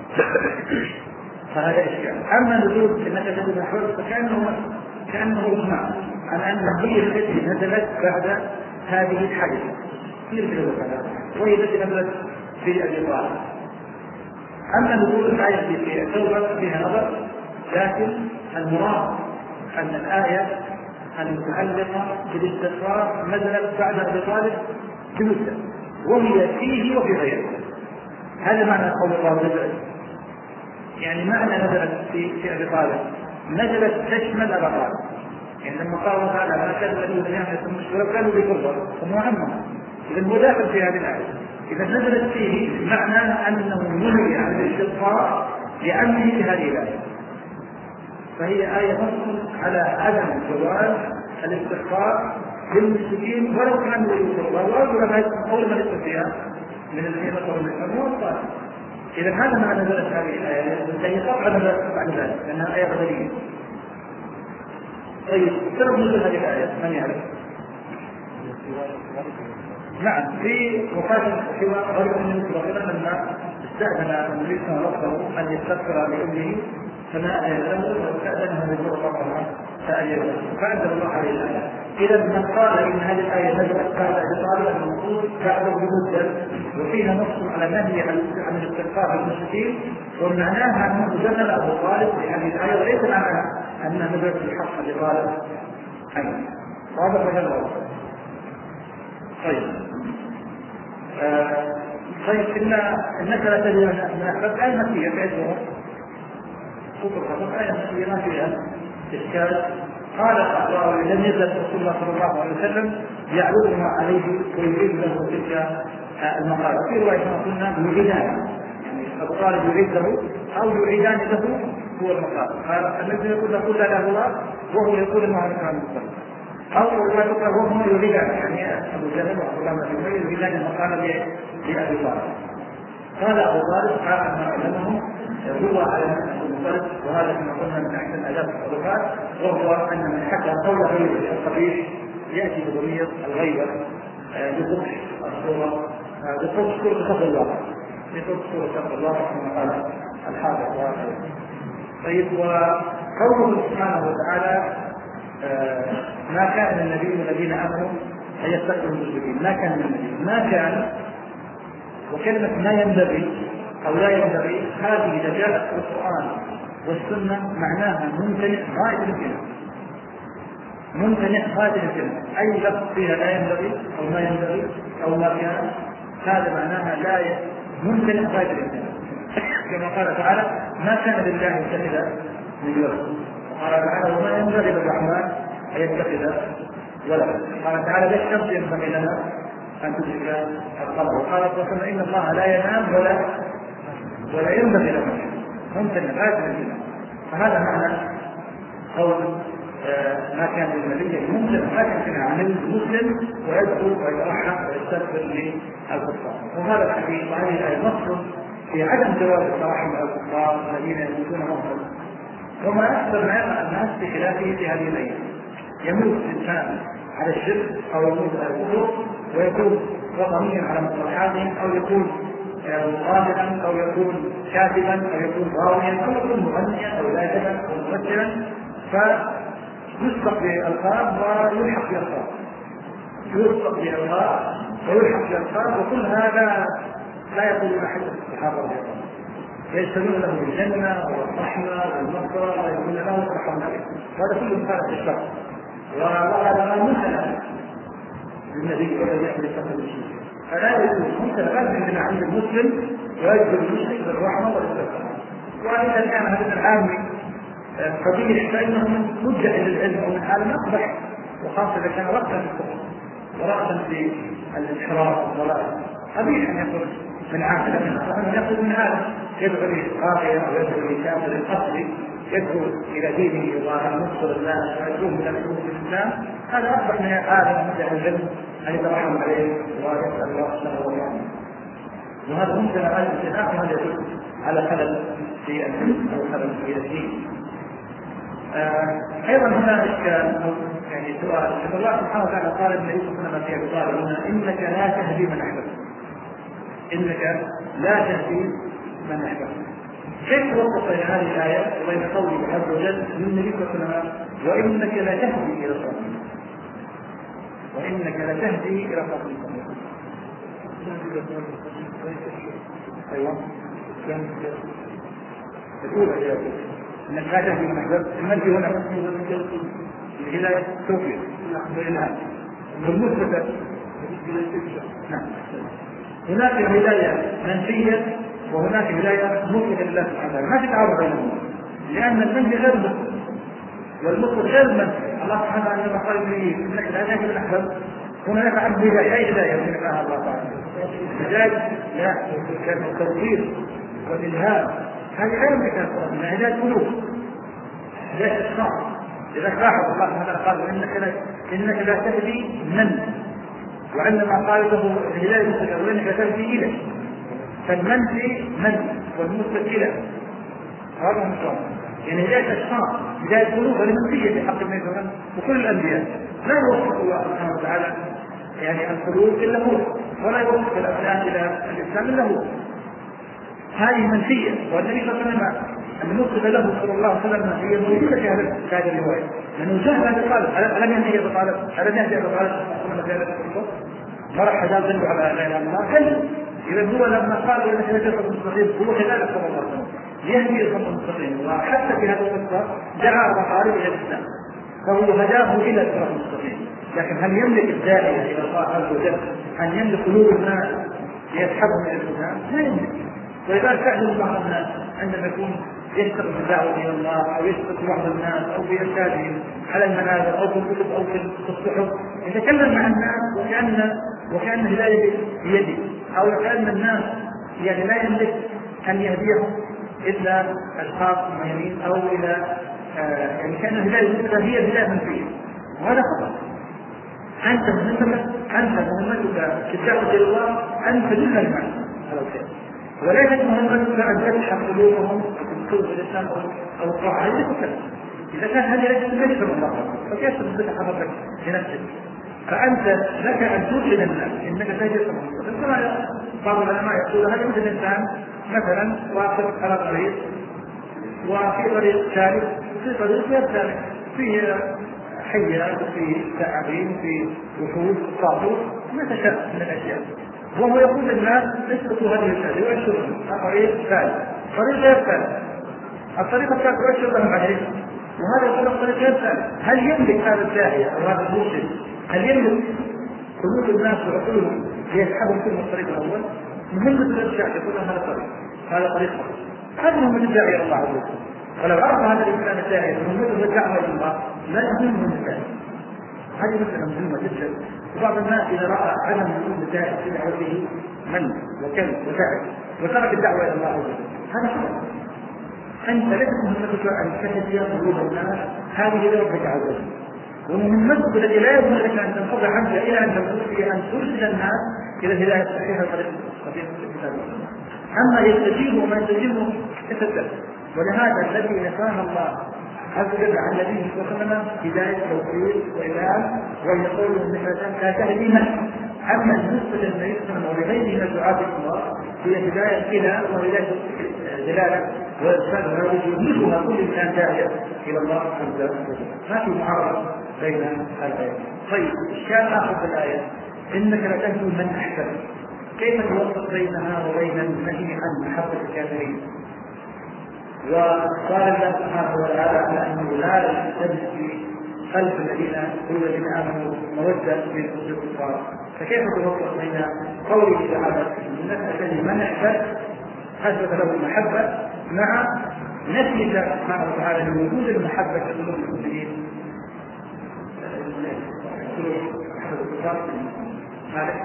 Speaker 1: فهذا إشكال. أما نزول انك تجد الحوادث فكأنه كأنه إجماع على أن هي التي نزلت بعد هذه الحادثة، كثير من الوكلاء، وهي التي نزلت في أبي طالب. أما نزول الآية في التوبة فيها نظر، لكن المراد أن الآية المتعلقة بالاستقرار نزلت بعد أبي طالب بمدة، وهي فيه وفي غيره. هذا معنى قول الله نزلت، يعني معنى نزلت في, في أبي طالب نزلت تشمل أبا طالب. يعني لما قال الله تعالى ما كان الذين يعملون المشركين كانوا بكفر فهو عمهم، إذا هو داخل في هذه الآية. إذا نزلت فيه معنى أنه نهي عن الاستغفار لأمره بهذه الآية، فهي آية نص على عدم جواز الاستغفار للمسلمين ولو كانوا يستغفرون، وأول ما أول ما الاستغفار من الذين قالوا بالإسلام. إذا هذا ما نزلت هذه الآية فهي طبعا بعد ذلك لأنها آية بدنية. طيب، سبب نزول هذه الآية من يعرف؟ نعم، في وفاة في غريب النبي صلى الله عليه وسلم لما استأذن النبي صلى الله عليه وسلم أن يستغفر لأمه فما أذن له واستأذنه من الله تعالى فأجاب له فأنزل الله عليه الآية. إذا من قال إن هذه الآية نزلت بعد أبي طالب المقصود بعده بمدة وفيها نص على نهي عن الاستغفار للمشركين، ومعناها أنه دخل أبو طالب بهذه الآية وليس معناها أنها نزلت في حق أبي طالب أيضا. واضح ولا لا؟ طيب. آه طيب إن إنك لا تجد من أحباب آية مكية بعدها سطر خطر آية مكية ما فيها إشكال. قال الله لم يزل رسول الله صلى الله عليه وسلم يعرضها عليه ويريد له تلك المقالة. في رواية قلنا يعيدان، يعني أبو طالب يريد له أو يعيدان له هو المقالة. قال النبي يقول له قل لا الله وهو يقول انه على كلام المصطلح، او رواية أخرى وهم يريدان، يعني أبو جهل وعبد الله بن أبي يريدان المقالة لأبي طالب. قال أبو طالب قال ما علمه هو على أبو طالب، وهذا كما قلنا من أحسن آداب الصدقات، وهو أن من حكى قول غيره القبيح يأتي بضمير الغيبة بقبح الصورة بقبح صورة خط الله بقبح صورة خط الله كما قال الحافظ. طيب، وقوله سبحانه وتعالى ما كان النبي والذين آمنوا أن يستقبلوا المشركين، ما كان النبي ما كان، وكلمة ما ينبغي أو لا ينبغي هذه إذا جاءت في القرآن والسنة معناها ممتنع غاية الامتناع، ممتنع غاية الامتناع. أي لفظ فيها لا ينبغي أو ما ينبغي أو ما كان هذا معناها لا ممتنع غاية الامتناع. كما قال تعالى ما كان لله يتخذ من ولد، وقال تعالى وما ينبغي للرحمن أن يتخذ ولد. قال تعالى لا الشمس ينبغي لنا أن تدرك القمر، وقال رسولنا إن الله لا ينام ولا ولا ينبغي له ممكن لا ينام. فهذا معنى قول آه ما كان للنبي ممكن لا يمكن عن المسلم ويدعو ويترحم ويستغفر للكفار. وهذا الحديث وهذه الآية نص في عدم جواز الترحم على الكفار الذين يموتون موتا. وما أكثر ما يقع الناس بخلافه في هذه الأيام، يموت الإنسان على الشرك أو يموت على الكفر ويكون وطنيا على مصطلحاتهم، أو يكون مقاتلا أو يكون كاتبا أو يكون راويا أو يكون مغنيا أو لاعبا أو ممثلا، فيسبق بألقاب ويلحق بألقاب، يسبق بألقاب ويلحق بألقاب، وكل هذا لا يقولون حتى الصحابة رضي الله عنهم، يجتمعون له بالجنة والرحمة والمغفرة ويقولون له رحمة الله. هذا كله خالف الشرع، وهذا ما مثل للنبي الذي يحمل الشرع بالشيء. فلا يجوز مثل غير عند المسلم ويجب المشرك بالرحمة والاستغفار. وإذا كان هذا العامي قبيح فإنه مدعي للعلم ومن عالم أقبح، وخاصة إذا كان رأسا في الكفر ورأسا في الانحراف والضلال، قبيح أن يكون من عامل أن يكون من هذا يدعو للقاضية أو يدعو لكافر القتل، يدعو إلى دينه ونصر الناس ويدعوهم إلى حدود الإسلام. هذا أصبح من عالم مدعي العلم أن يترحم عليه ويسأل الله له والله. وهذا ممكن أن الاتفاق هذا يدل على خلل في العلم أو خلل في الدين. آه أيضا هنا إشكال يعني سؤال، الله سبحانه وتعالى قال النبي صلى الله عليه وسلم في قال إنك لا تهدي من أحببت، إنك لا تهدي من أحببت. كيف توقف بين هذه الآية وبين قوله عز وجل للنبي صلى الله عليه وسلم وإنك لا تهدي إلى صراط وإنك لا تهدي إلى صراط مستقيم؟ أيوة الأولى هي إنك لا تهدي من أحببت، المنفي هنا الهداية توفيق بالإلهام والمثبتة. نعم، هناك هداية منفية وهناك هداية مثبتة لله سبحانه وتعالى، ما تتعارض بينهم، لأن المنفي غير مثبت والمثبت غير منفي. الله سبحانه وتعالى لما قال لي إنك لا تهدي من أحببت، هنا يفعل هداية، أي هداية من الله تعالى؟ هداية لا كان التوفيق والإلهام، هذه غير مثبتة، من هداية قلوب، هداية إشراق. إذا لاحظ الله سبحانه وتعالى قال إنك إنك لا تهدي من، وعندما قال له الهداية المستقيم وإنك لا تهدي إليه، فالمنفي من والمثبت إلى هذا مقام. يعني هداية أشخاص، هداية قلوب المنفية في حق النبي صلى الله عليه وسلم وكل الأنبياء. لا يوفق الله سبحانه وتعالى يعني القلوب إلا هو، ولا يوفق الأبناء إلى الإسلام إلا هو. هذه منفية، والنبي صلى الله عليه وسلم المثبت له صلى الله عليه وسلم هي موجودة في هذه الرواية، لأنه جهل أبي طالب. ألم يهدي أبي طالب؟ ألم يهدي أبي طالب؟ ما راح حدا يدل على لا إله إلا الله؟ كلا. إذا هو لما قال إنك لا تهدي المستقيم هو كذلك صلى الله عليه وسلم يهدي الصراط المستقيم، وحتى في هذا القصة دعا أبا طالب إلى الإسلام، فهو هداه إلى الصراط المستقيم. لكن هل يملك الداعية إلى الله عز وجل أن يملك قلوب الناس ليسحبهم إلى الإسلام؟ لا يملك. ولذلك تعجب بعض الناس عندما يكون يشتغل بالدعوة إلى الله أو يشتغل بعض الناس أو في إرشادهم على المنابر أو في الكتب أو في الصحف، يتكلم مع الناس وكأن وكأن الهداية بيده، أو كأن الناس يعني لا يملك أن يهديهم إلا أشخاص معينين، أو إلى آه يعني كأن الهداية هي الهداية منفية، وهذا خطأ. أنت مهمتك أنت مهمتك في الدعوة إلى الله أن تدل الناس على الخير، وليست مهمتك أن تسحب قلوبهم وتدخل في الإسلام أو الطاعة. إذا كان هذه ليست ليس من الله، فكيف تثبت حضرتك لنفسك؟ فأنت لك أن ترشد الناس إنك تهدي الصراط. كما بعض العلماء يقول هذا مثل الإنسان مثلا واقف على طريق وفي طريق ثالث في طريق غير ثالث، فيه حيات وفي ثعابين وفي وحوش وطاطوس ما تشاء من الأشياء، وهو يقول للناس اسلكوا هذه السبيل واشربوا الطريق ثالث طريق غير ثالث الطريق الثالث واشرب لهم عليه، وهذا يقول الطريق غير ثالث. هل يملك هذا الداعية أو هذا المرشد هل يملك قلوب الناس وعقولهم ليسحبهم كل الطريق الأول؟ مهمة الإرشاد يقول هذا طريق هذا طريق هذا مهمة الداعية إلى الله عز وجل. ولو عرف هذا الإنسان الداعية مهمته الدعوة إلى الله لا يهمه الإنسان. هذه مسألة مهمة جدا. وبعض الناس إذا رأى عدم وجود داعي في دعوته من وكم وتعب وترك الدعوة إلى الله عز وجل، هذا خطأ. أنت ليست مهمتك أن تهدي قلوب الناس، هذه لربك عز وجل. ومهمتك التي لا يجوز لك أن تنقضي عنها إلى أن تقول أن ترشد الناس إلى الهداية الصحيحة طريق الكتاب. أما يستجيب وما يستجيب يتسلل. ولهذا الذي نفاه الله عز وجل عن النبي صلى الله عليه وسلم هداية توفيق وإلهام، ويقول مثلا لا تهدي من. أما النسبة للنبي صلى الله عليه وسلم ولغيره من دعاة الله هي هداية إلى وهداية دلالة وإرشاد ويجوزها كل إنسان داعية إلى الله عز وجل. ما في معارضة بين الآيات. طيب الشيء آخر في الآية إنك لتهدي من أحببت. كيف توفق بينها وبين النهي عن محبة الكافرين؟ وقال الله سبحانه وتعالى على أنه لا يجتمع في قلب الذين الذين آمنوا مودة من الكفار. فكيف توفق بين قوله تعالى إنك لتهدي من أحببت أثبت له المحبة مع نفي سبحانه وتعالى لوجود المحبة في قلوب المؤمنين؟ هذا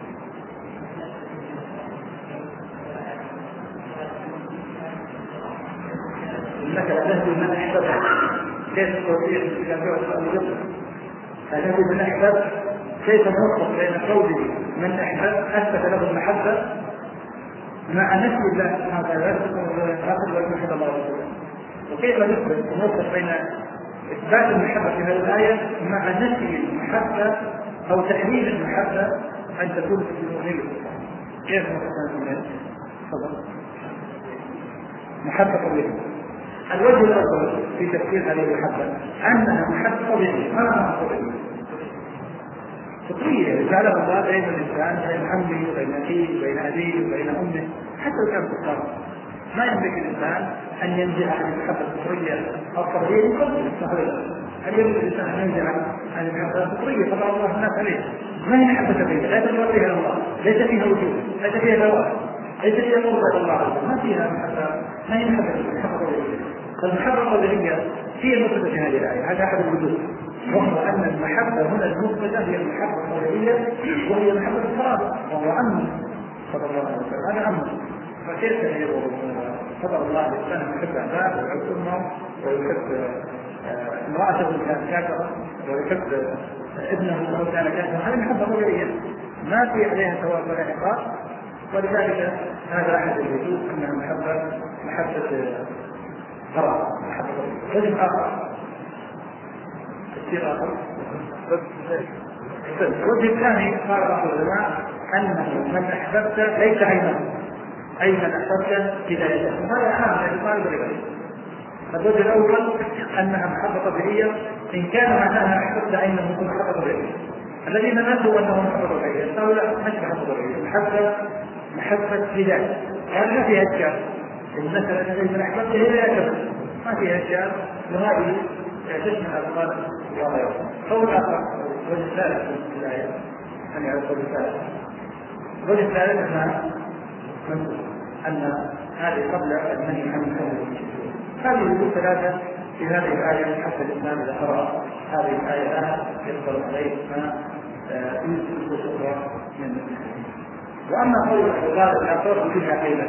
Speaker 1: إنك لتهدي من أحببت. كيف التوفيق إذا جاء السؤال هتهدي من أحببت؟ كيف نوفق بين قوله من أحببت أثبت له المحبة مع نفي الله سبحانه وتعالى يأخذ والمحبة الله ورسوله؟ وكيف نثبت ونوفق بين إثبات المحبة في هذه الآية مع نفي المحبة أو تحليل المحبة أن تكون في المؤمنين؟ كيف نوفق؟ محبة طبيعية. الوجه الأول في تفسير هذه المحبة أنها محبة طبيعية. ما معنى طبيعية؟ فطرية جعلها الله بين الإنسان بين عمه وبين أخيه وبين أبيه وبين أمه حتى لو كان كفار. ما يملك الإنسان أن ينزع عن المحبة الفطرية الطبيعية من قبل الصحيح. هل يملك الإنسان أن ينزع عن المحبة الفطرية؟ طبعا الله الناس عليه. ما هي محبة طبيعية؟ لا تنظر فيها الله، ليس فيها وجود، ليس فيها دواء، ليس فيها قربة الله، ما فيها محبة. ما هي محبة طبيعية؟ فالمحبة الطبيعية هي المثبتة في هذه الآية. هذا أحد الوجود، وهو أن المحبة هنا المثبتة هي المحبة الطبيعية وهي محبة الفراد وهو عمه صلى الله عليه وسلم. هذا عمه. فكيف فضل الله الإنسان يحب أعداءه ويحب أمه ويحب امرأته إن كان كافرا ويحب ابنه لو كان كافرا؟ هذه محبة طبيعية ما في عليها ثواب ولا عقاب. ولذلك هذا أحد الوجود أنها محبة محبة فراد محبة طبيعية. وجه آخر تفسير آخر الوجه الثاني قال بعض العلماء أنه من أحببت ليس عينه، أي من أحببت هدايته. وهذا عام يعني قال بالغير. الوجه الأول أنها محبة طبيعية إن كان معناها أحببت عينه يكون محبة طبيعية. الذين نسوا أنه محبة طبيعية قالوا لا مش محبة طبيعية، محبة محبة هداية. هذا ما فيها إشكال. المثل الذي من أحببت هدايته ما فيها إشكال، وهذه تشمل أقوال وغيرها. قول آخر وجه ثالث في الآية أن يعرف وجه ثالث. وجه ثالث أن أن هذه قبل النهي عن الكذب. هذه الوجوه ثلاثة في هذه الآية حتى الإسلام إذا قرأ هذه الآية الآن يقبل عليه ما يوجد الأخرى من المسلمين. وأما قول قال الأخر فيها قيمة،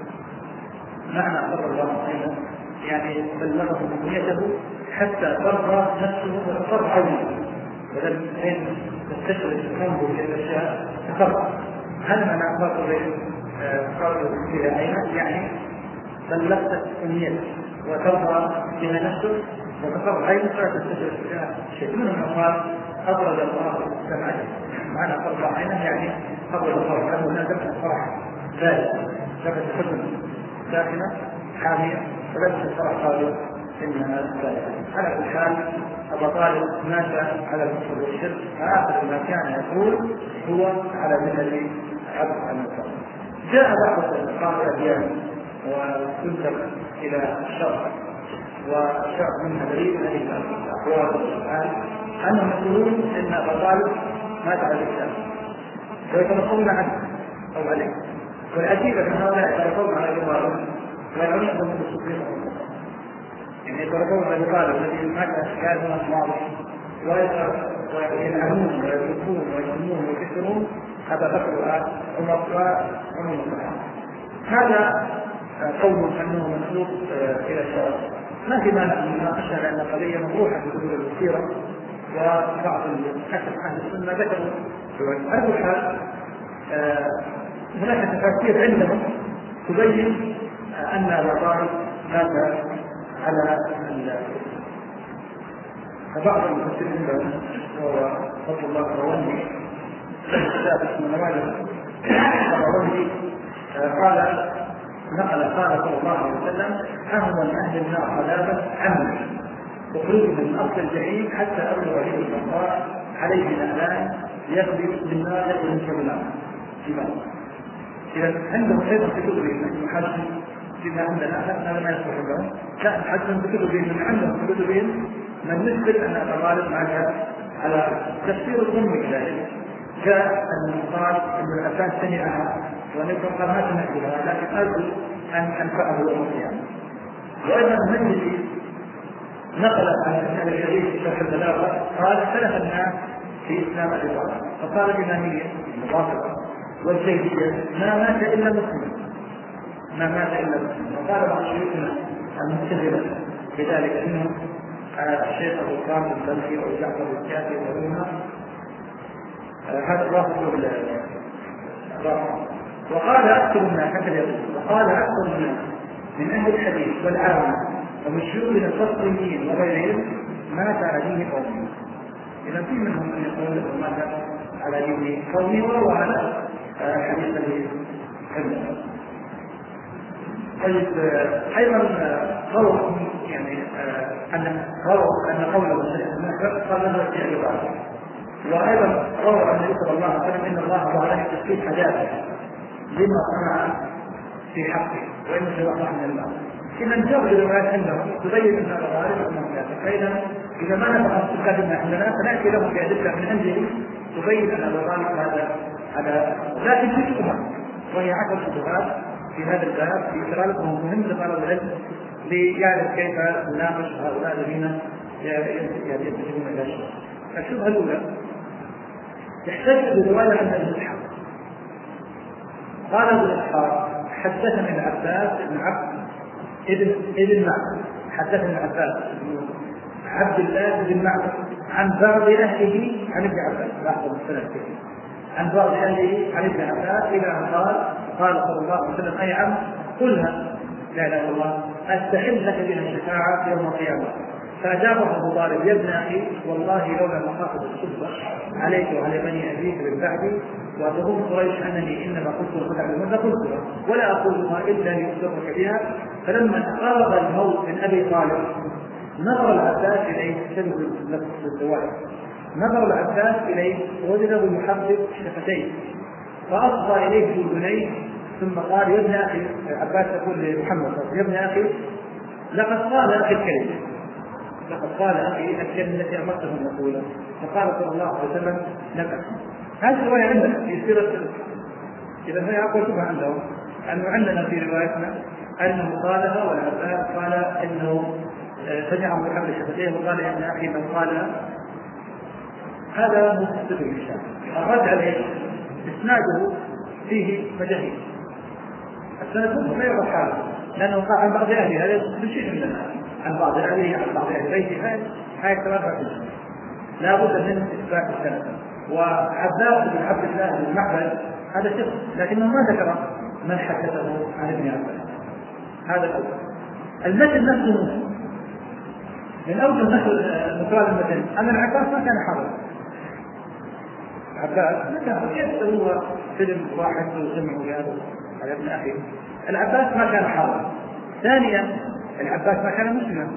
Speaker 1: معنى قدر الله قيمة يعني بلغه نيته حتى ترضى نفسه وتقر عينه، ولم تستشعر تنظر الى الاشياء تقر. هل معنى قدر قدر فيها عينه يعني بلغت نيته وترضى بها نفسه وتقر عينه فلا تستشعر فيها شيء. منهم قال أبرد الله سمعه. معنى قرض عينه يعني أبرد الفرح، أنه لا دفع الفرح ذلك دفع حزن ساكنة حامية ولبس الفرح قادر إنها ذلك. على كل حال أبا طالب مات على الكفر والشرك، فآخر ما كان يقول هو على ملة عبد المطلب. جاء بعض الأصحاب الأديان وتنسب إلى الشرع، والشرع منها دليل هذه الأقوال والأفعال أنهم يقولون إن أبا طالب مات على الإسلام ويتنصرون عنه أو عليه. والعجيب أن هؤلاء يتنصرون على الإمارة ويعلمون أنهم بالصديق يعني يتركون أبي طالب الذي مات كافرا ماضي ويلعنون ويتركون ويسمون ويكسرون أبا بكر وعمر وعمر الصحابة. هذا قول أنه منسوب إلى الشرع. ما في مانع من مناقشة لأن قضية مطروحة في كتب السيرة وبعض أهل السنة ذكروا. على كل حال هناك تفاسير عندهم تبين أن أبا طالب مات على بعض المفسرين وهو فضل الله الروندي السادس من نماذج الروندي قال نقل قال صلى الله عليه وسلم أهون أهل النار عذابا عمدا وخروج من أصل الجحيم حتى أبلغ به البقاء عليه نهلان يخرج بالنار يخرج من النار. إذا عندهم أيضا في كتب المحاسن فيما عندنا هذا ما يصلح لهم، لا الحسن في كتبهم من عندهم في كتبهم من نثبت أن أبا طالب مات على تفسير الأم كذلك. جاء أن قال أن الأساس سمعها ونقول قال ما سمعتها لكن أرجو أن أنفعه يوم القيامة. وأيضا المجلسي نقل عن الحديث في شرح البلاغة قال اختلف الناس في إسلام أبي طالب فقال الإمامية المباشرة والزيدية ما مات إلا مسلم ما مات إلا مسلم. وقال بعض شيوخنا المعتزلة بذلك أنه الشيخ أبو القاسم البلخي أو جعفر الكافي وغيرها هذا الرافض الرافض. وقال أكثر الناس هكذا يقول وقال أكثر الناس من أهل الحديث والعامة ومن شيوخنا التصريين وغيرهم مات على دين قومه. إذا في منهم من يقول مات على دين قومه وهو على حديث الذي عنده. طيب أيضا روى يعني أن روى أن قوله قال له في عباده. وأيضا روى أن النبي صلى الله عليه وسلم إن الله وعليه تسكيت حاجاته لما صنع في حقه وإن سوى من الله. إذا نجرب الروايات عندهم تبين أن هذا غالب من ذلك. فإذا إذا ما نفع السكات ما عندنا فنأتي له بأدلة من عنده تبين أن هذا غالب هذا هذا لكن في شبهة وهي عشر شبهات في هذا الباب في إشارتهم مهم لطلب العلم ليعرف كيف نناقش هؤلاء الذين ينتسبون إلى الشيء. الشبهة الأولى يحتاج برواية عن ابن إسحاق. قال ابن إسحاق حدثنا العباس بن عبد ابن ابن معبد حدثنا العباس بن عبد الله بن معبد عن بعض أهله عن ابن عباس لاحظوا السنة عن بعض أهله عن ابن عباس إلى أن قال قال صلى الله عليه وسلم أي عم قلها لا إله إلا الله أستحل لك بها الشفاعة يوم القيامة. فأجابه أبو طالب يا ابن أخي والله لولا مخافة الصدق عليك وعلى بني أبيك من بعدي وتظن قريش أنني إنما قلت الخدع لماذا قلتها ولا أقولها إلا لأصدقك بها. فلما قرب الموت من أبي طالب نظر العباس إليه تنزل نفس الزواج نظر العباس إليه ووجده يحرك شفتيه فأصغى إليه بأذنيه ثم قال يا ابن أخي العباس يقول لمحمد يا ابن أخي لقد قال أخي الكلمة لقد قال أخي الكلمة التي أمرته أن أقولها. فقال صلى الله عليه وسلم لك هذه الرواية عندنا في سيرة. إذا هي أقول شبه عندهم أنه عندنا في روايتنا أنه قالها والعباس قال إنه سمعه محمد شفتيه وقال يا ابن أخي من قالها. هذا مستدل بالشام. الرد عليه إسناده فيه مجاهيل. السنة غير حاله لأنه قال عن بعض أهله هذا بشيء عندنا عن بعض أهله عن بعض أهل بيته هاي ثلاثة أشياء لا بد من إثبات السنة. وعباس بن عبد الله بن معبد هذا شخص لكنه ما ذكر من حدثه عن ابن عباس. هذا الأول. المثل نفسه من أوجه مثال المثل أن العباس ما كان حاضر. عباس ما كان حاضر هو فيلم واحد وسمعه هذا على ابن أخي. العباس ما كان حاضر. ثانيا العباس ما كان مسلما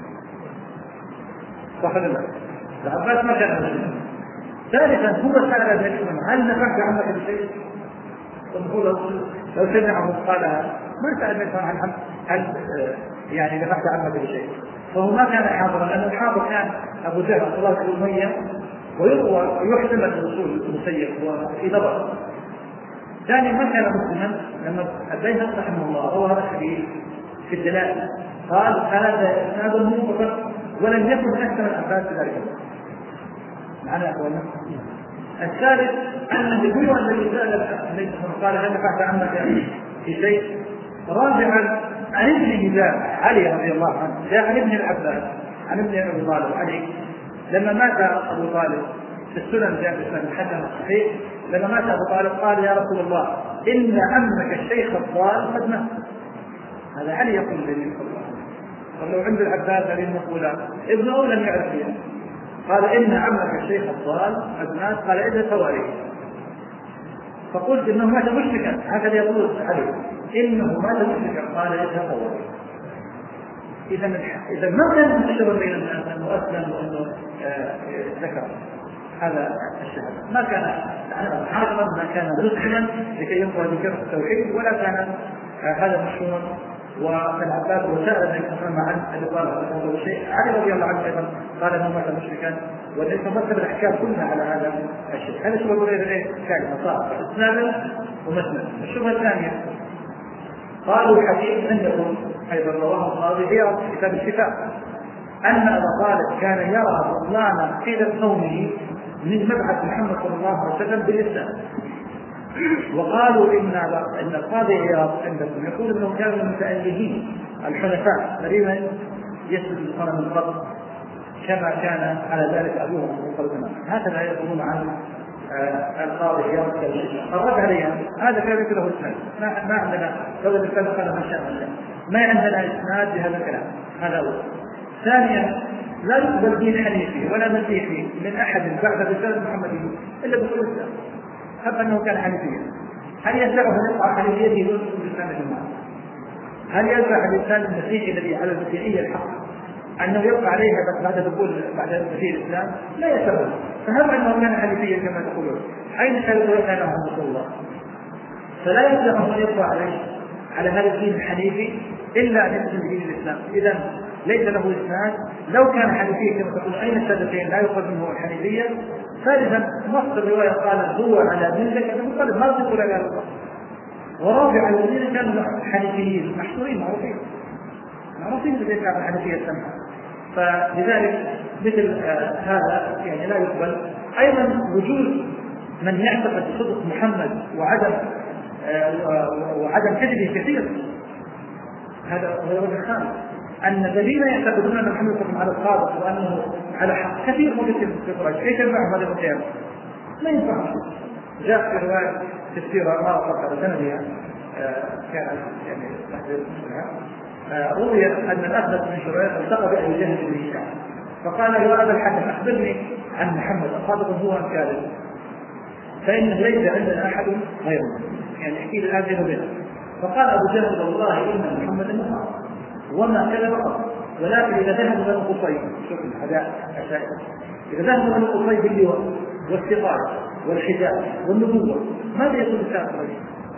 Speaker 1: صح ولا لا؟ العباس ما كان مسلما. ثالثا هو سأل ذلك هل نفعت عمك بشيء؟ لو لو سمعه قالها ما سأل مثلا عن هل يعني نفعت عمك بشيء. فهو ما كان حاضرا لأن الحاضر كان أبو جهل عبد الله بن أمية ويروى يحتمل الوصول المسيب وفي نظر. ثانيا ما كان مسلما لما البيهقي رحمه الله روى هذا الحديث في الدلائل قال هذا اسناد منقطع ولم يكن احسن العباس ذلك. معنا أخوانا. الثالث أن الجمهور الذي سأل قال هل نفعت عنك في شيء. رابعا عن ابن هشام علي رضي الله عنه جاء عن ابن العباس عن ابن أبي طالب علي لما مات أبو طالب في السنن جاء في السنن الحسن الصحيح لما مات أبو طالب قال يا رسول الله إن عمك الشيخ الضال قد مات. هذا علي يقول للنبي صلى الله عليه وسلم. قال لو عند العباس هذه المقولة ابنه لم يعرف فيها. قال إن عمك الشيخ الضال قد مات. قال إذا تواريخ. فقلت إنه مات مشركا هكذا يقول علي إنه مات مشركا. قال إذا تواريخ. إذا إذا ما كان مشتبه بين الناس أنه أسلم وأنه ذكر هذا الشهادة. ما كان حرما ما كان مسلما لكي ينقل بكرة التوحيد ولا كان هذا مشهورا. والعباس وسائل النبي صلى الله عليه وسلم عن ابي طالب هذا الشيء. علي رضي الله عنه ايضا قال انه مات مشركا والذي ترتب الاحكام كلها على هذا الشيء. هذا شبه غير ايه كلمه صار اسنادا ومسندا. الشبهه الثانيه قالوا حديث عندكم ايضا رواه القاضي عياض في كتاب الشفاء ان ابا طالب كان يرى بطلان قيل قومه من مبعث محمد صلى الله عليه وسلم بالاسلام. وقالوا إن إن القاضي عياض عندكم يقول إنهم كانوا المتألهين الحنفاء قريبا يسلك القرن القرن كما كان على ذلك أبوهم وقلبنا. هكذا يقولون عن القاضي عياض الرد عليها. هذا كان له إسناد. ما عندنا لو الإنسان قال ما شاء الله ما عندنا إسناد بهذا الكلام. هذا أول. ثانيا لا يقبل دين حنيفي ولا مسيحي من أحد بعد رسالة محمد إلا بكل الإسلام. هب أنه كان حنيفيا. هل يسعه أن يقع حنيفيته دون الإسلام الجماعة؟ هل يسع الإنسان المسيحي الذي على المسيحية الحق أنه يبقى عليها بعد دخول بعد دخول الإسلام؟ لا يسعه. فهب أنه كان حنيفيا كما تقولون أين كان كان رسول الله؟ فلا يسعه أن يبقى عليه على هذا الدين الحنيفي إلا أن يسلم بدين الإسلام. إذا ليس له إسناد. لو كان حنيفيا كما تقول أين السادتين لا يقبل منه الحنيفية. ثالثا نص الرواية قال هو على ملة المطلب ما تقول على الله. ورابعا الذين كانوا حنيفيين محصورين معروفين معروفين الذين كانوا حنيفية السمحة. فلذلك مثل آه هذا يعني لا يقبل. أيضا وجود من يعتقد صدق محمد وعدم آه وعدم كذبه كثير. هذا هو الخامس أن الذين يعتقدون أن محمد صلى الله عليه وسلم على الصادق وأنه على حق كثير موجود في قريش. كيف ينفعهم هذا القيام؟ ما ينفعهم. جاء في رواية تفسير ما أطلق على سندها كان يعني تحذير منها روي أن الأخذ من شريح التقى بأبي جهل بن هشام فقال يا أبا الحكم أخبرني عن محمد الصادق هو أم كاذب فإنه ليس عندنا أحد غيره يعني احكي لي الآن بينه. فقال أبو جهل والله إن محمد النصارى وما كذب قط ولكن إذا ذهب بنو قصي شوف الحداء أشائر إذا ذهب بنو قصي باللواء والسقاية والحجاب والنبوة ماذا يكون الكافر؟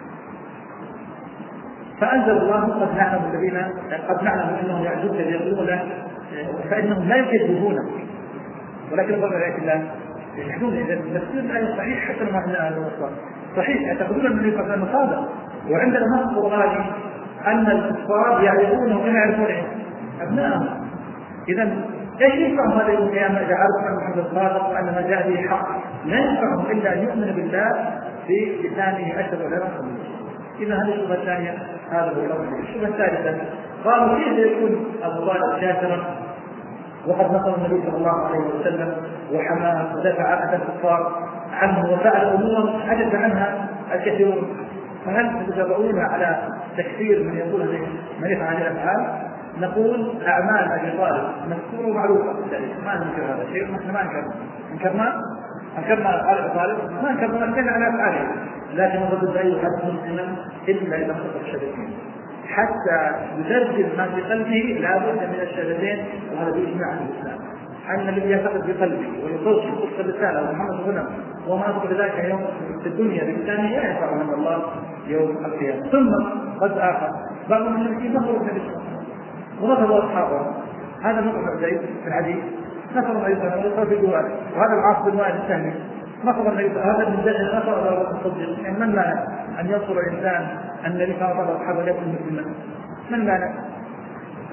Speaker 1: فأنزل الله قد نعلم الذين قد نعلم أنهم يعجبك يقولون فإنهم لا يكذبونك ولكن الله عليك الله يجحدون. إذا تفسير الآية صحيح حتى ما عندنا هذا الوصف صحيح يعتقدون أن النبي صلى الله عليه وسلم صادق وعندنا نص قرآني أن الكفار يعرفونه كما يعرفون أبنائهم. إذا ايش ينفعهم هذا يوم القيامة إذا عرفوا أن محمد صادق وأن ما جاء به حق؟ لا ينفعهم إلا أن يؤمن بالله في لسانه أشهد أن لا إله إلا الله. إذا هذه الشبهة الثانية هذا هو الأول. الشبهة الثالثة قالوا كيف يكون أبو طالب كافرا وقد نصر النبي صلى الله عليه وسلم وحماه ودافع عن الكفار عنه وفعل أمورا عجز عنها الكثيرون. فهل تتجرؤون على تكفير من يقول هذه من يفعل هذه الأفعال؟ نقول أعمال أبي طالب مذكورة ومعروفة ما ننكر هذا الشيء. نحن ما ننكر انكرنا انكرنا أفعال أبي طالب ما انكرنا نتكلم على أفعاله لكن نرد أي حد مسلما إلا إذا خطب الشهادتين حتى يترجم ما في قلبه لابد من الشهادتين. وهذا بإجماع الإسلام أن الذي يعتقد بقلبه ويقول قصة الرسالة ومحمد غنم وما أقول ذلك يوم في الدنيا بالثاني لا ينفع من الله يوم القيامة. ثم قد آخر بعض المشركين نصروا النبي صلى الله عليه وسلم ونصروا أصحابه. هذا نصر زيد في الحديث نصر النبي صلى الله عليه وسلم في الجوال وهذا العاص بن وائل الثاني نصر النبي هذا من ذلك نصر الله الصديق. يعني من مانع أن ينصر الإنسان النبي صلى الله عليه وسلم أصحابه يكون مسلما؟ من مانع؟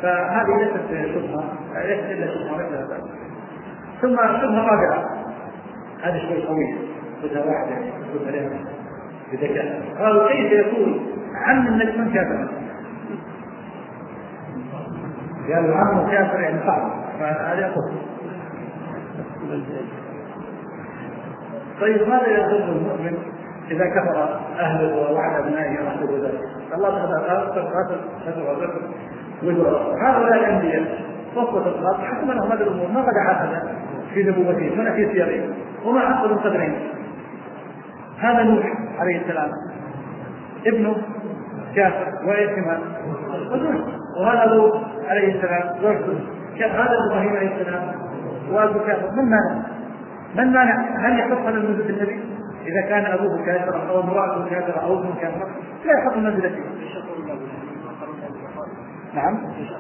Speaker 1: فهذه ليست شبهة ليست إلا شبهة. ثم شبهة رابعة هذا شوي قوي خذها واحدة خذها عليها بذكاء. قالوا كيف يكون عم النبي من كافر؟ قالوا عمه كافر يعني صعب، فهذا يقول. طيب ماذا يقول المؤمن إذا كفر أهله ووعد أبنائه ونحو ذلك؟ الله تعالى قال قاتل قاتل وذكر وذكر هؤلاء الأنبياء صفوة الخاص حكم لهم هذه الأمور ما قد عاهد في نبوتهم ولا في سيرهم وما حصلوا قدرين. هذا نوح عليه السلام ابنه كافر ويتم وهذا لوط عليه السلام ويحسن هذا إبراهيم عليه السلام والده كافر. من مانع؟ من مانع؟ هل يحط على المنزل النبي إذا كان أبوه كافر أو امرأته كافرة أو ابنه كافر؟ لا يحط المنزل فيه. نعم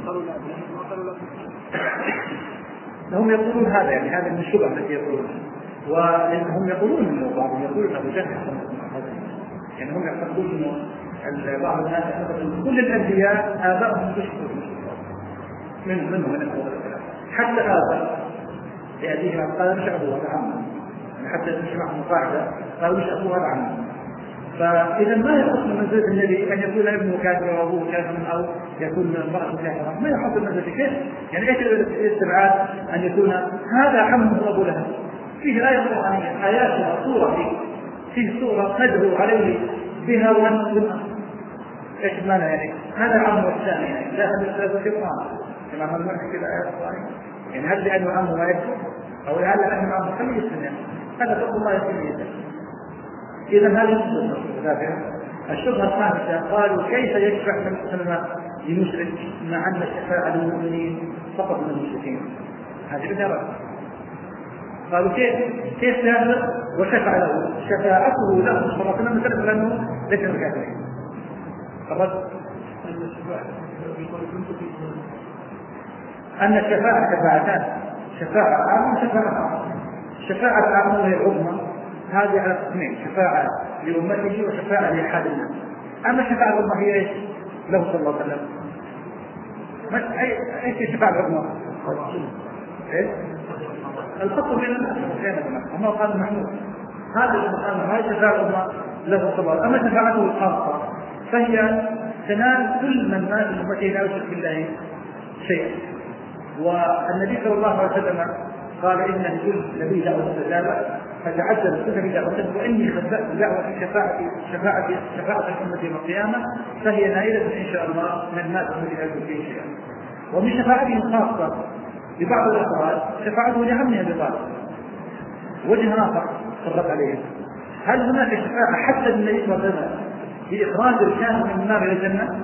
Speaker 1: هم يقولون هذا، يعني هذا من الشبهة التي يقولون، وهم يقولون انه بعضهم يقولون ابو جهل، يعني هم يعتقدون انه بعض الناس يعتقدون كل الانبياء ابائهم مشركون من منهم من الكلام، حتى هذا لأبيه قال مش ابوه هذا عمه، حتى تمشي معهم قاعده قالوا مش ابوه هذا عمه. فاذا ما يحط من منزله النبي ان يكون ابنه كافر وابوه كافر او يكون امراته كافره، ما يحط من منزله كيف؟ يعني ايش الاستبعاد ان يكون هذا عمه وابو لهب؟ فيه آية قرآنية آياتها صورة فيه فيه صورة ندعو عليه بها ونصرها. إيش معنى يعني؟ هذا عمه الثاني، يعني لا هذا الشيطان كما هم نحكي في الآيات القرآنية. يعني هل لأنه عمه ما يكفر أو هل لأنه عمه خليه السنة؟ هذا فضل الله يسميه. إذا هذه الشبهة الرابعة. الشبهة الخامسة قالوا كيف يشفع من سلم لمشرك مع أن الشفاعة للمؤمنين فقط من المشركين؟ هذه بدها. قالوا كيف كيف كافر وشفع له؟ شفاعته له صلى الله عليه وسلم مثل انه ليس من الكافرين. قررت ان الشفاعه شفاعتان، شفاعه عامه وشفاعه خاصه. الشفاعه العامه وهي العظمى هذه على قسمين، شفاعه لامته وشفاعه لاحد الناس. اما الشفاعه العظمى هي ايش؟ له صلى الله عليه وسلم. اي ايش الشفاعه العظمى؟ ايش؟ الخط بين الناس وما قال محمود هذا المقام هاي شفاعة له صبر. أما شفاعته الخاصة فهي تنال كل من مات من أمته لا يشرك بالله شيئا. والنبي صلى الله عليه وسلم قال إن لكل نبي دعوة مستجابة فتعجل السنة بدعوته وإني خبأت دعوة شفاعة شفاعة شفاعة الأمة يوم القيامة فهي نائلة إن شاء الله من مات من أمته لا يشرك به شيئا. ومن شفاعته الخاصة ببعض الأفراد شفاعته لعمه أبي طالب. وجه آخر فرق عليه، هل هناك شفاعة حتى النبي صلى الله عليه وسلم بإخراج الكافر من النار إلى الجنة؟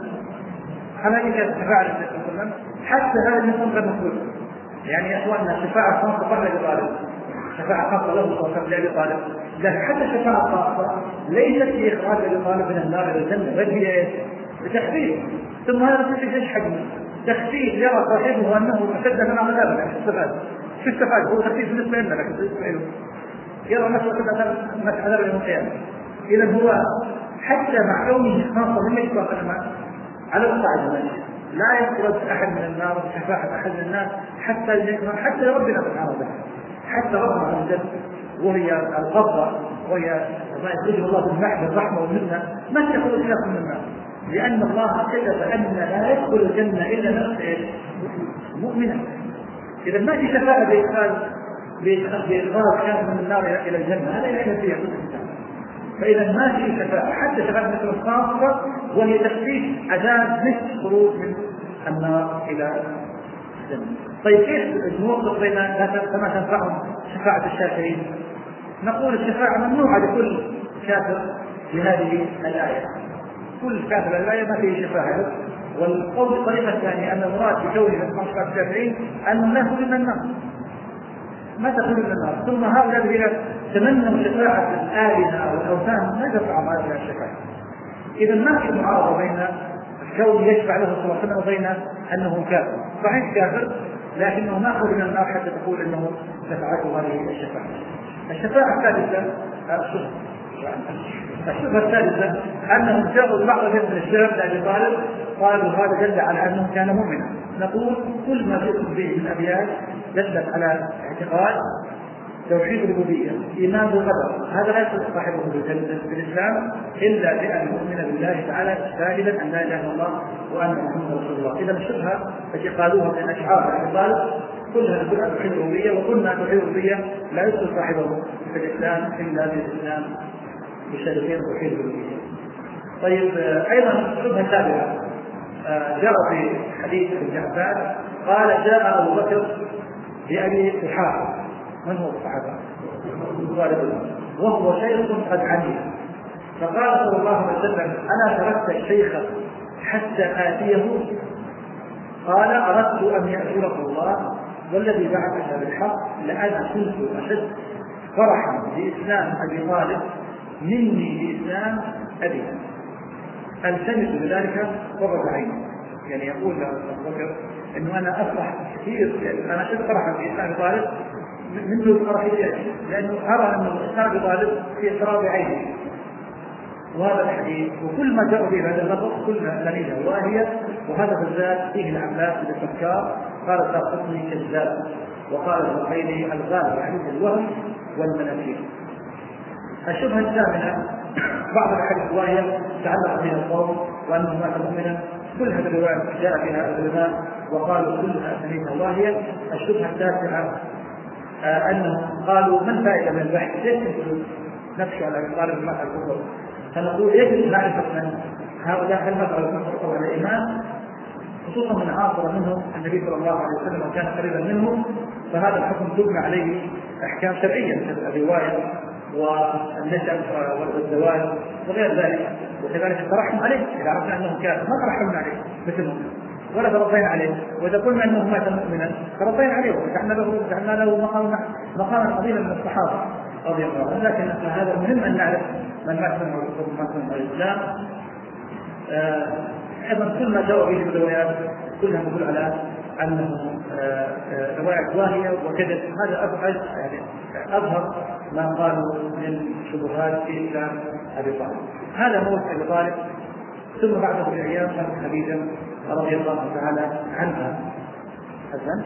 Speaker 1: هل هذه كانت شفاعة النبي صلى الله عليه وسلم؟ حتى هذا النظام غير مقبول. يعني يا إخواننا شفاعة خاصة فقط لأبي طالب، شفاعة خاصة له صلى الله عليه وسلم لأبي طالب، لكن حتى شفاعة خاصة ليست في إخراج أبي طالب من النار إلى الجنة، بل هي إيش؟ بتخفيف. ثم هذا في ايش حجمه؟ تخفيف يرى صاحبه انه اشد من عذابه. يعني استفاد شو استفاد؟ هو تخفيف بالنسبه لنا لكن بالنسبه له يرى نفسه قد مثل عذاب يوم القيامه. اذا هو حتى مع كونه خاصه من يشبه على القاعده لا يخرج احد من النار بشفاعه احد من الناس حتى حتى ربنا سبحانه وتعالى، حتى ربنا عز وجل وهي الغضب وهي ما يخرجه الله بالمحبه الرحمه والمنه ما تخرج لكم من النار، لأن الله كتب أن لا يدخل الجنة إلا نفس مؤمنة. إذا ما في شفاعة بإدخال بإخراج كان من النار إلى الجنة، هذا يحدث فيها. فإذا ما في شفاعة حتى شفاعة مثل الخاصة وهي تخفيف عذاب مثل خروج من النار إلى الجنة. طيب كيف نوضح بين كما تنفعهم شفاعة الشافعين؟ نقول الشفاعة ممنوعة لكل كافر بهذه الآية. كل كافر الآية ما فيه شفاعة. والقول الطريقة الثانية أن المراد بكونه من شفاعة الشافعين أن لا تخرج من النار، ما تخرج من النار. ثم هؤلاء الذين تمنوا شفاعة الآلهة أو الأوثان ما دفعوا هذه الشفاعة. إذا ما في معارضة بين الكون يشفع له صلى الله عليه وسلم وبين أنه كافر. صحيح كافر لكنه ما خرج من النار حتى تقول أنه شفاعته هذه الشفاعة. الشفاعة الثالثة الشبهة الثالثة أنهم جاءوا بعض من الشباب لأبي طالب قالوا هذا دل على أنه كان مؤمنا. نقول كل ما جئتم به من أبيات دلت على اعتقاد توحيد الربوبية، إيمان بالقدر، هذا لا يصلح صاحبه في الإسلام إلا بأن يؤمن بالله تعالى شاهدا أن لا إله إلا الله وأن محمدا رسول الله. إذا الشبهة التي قالوها من أشعار أبي طالب كلها تدل على توحيد الربوبية، وقلنا توحيد الربوبية لا يصلح صاحبه في الإسلام إلا بالإسلام بشهادتين توحيد الربوبية. طيب أيضا شبهة سابقة جاء في حديث ابن عباس قال جاء أبو بكر بأبي قحافة. من هو الصحابة؟ وهو شيخ قد علم، فقال صلى الله عليه وسلم أنا تركت الشيخ حتى آتيه؟ قال أردت أن يأجرك الله والذي بعثك بالحق لأنا كنت أشد فرحا بإسلام أبي طالب مني بإسلام أبي، التمس بذلك قرة عيني. يعني يقول أبو بكر إنه أنا أفرح كثير، يعني أنا أشد فرحا بإسلام أبي طالب منذ فرحي بأبي، لأنه أرى أن إسلام أبي طالب في إسرار عيني. وهذا الحديث وكل ما جاء به هذا اللفظ كلها دليل واهية، وهذا بالذات فيه العباس بالتذكار قال الدارقطني كذاب، وقال الزهيري الغالب عند الوهم والمناكير. الشبهة الثامنة بعض الحديث الواهية تعلق بها القوم وأنه مات مؤمنا، كل هذه الروايات جاء فيها العلماء وقالوا كلها أسانيدها واهية. الشبهة التاسعة آه أنهم قالوا ما الفائدة من البحث؟ ليش نفسه على أبي طالب مات الكفر؟ فنقول يجب معرفة من هؤلاء المذهب الكفر أو الإيمان، خصوصا من عاصر منهم النبي صلى الله عليه وسلم وكان قريبا منهم، فهذا الحكم تبنى عليه أحكام شرعية مثل الرواية والنسب والزواج وغير ذلك، وكذلك الترحم عليه إذا عرفنا أنه كان ما ترحمنا عليه مثلهم ولا ترضين عليه، وإذا قلنا أنه مات مؤمنا ترضين عليه وجعلنا له جعلنا له مقام مقاما عظيما من الصحابة رضي الله عنهم. لكن هذا مهم أن نعرف من مات من من الإسلام. أيضا كل ما جاء به الروايات كلها تدل على أنه رواية واهية وكذب. هذا أبعد يعني أظهر ما قالوا من شبهات في إسلام أبي طالب. هذا موت أبي طالب. ثم بعده بأيام ماتت خديجة رضي الله تعالى عنها. حسن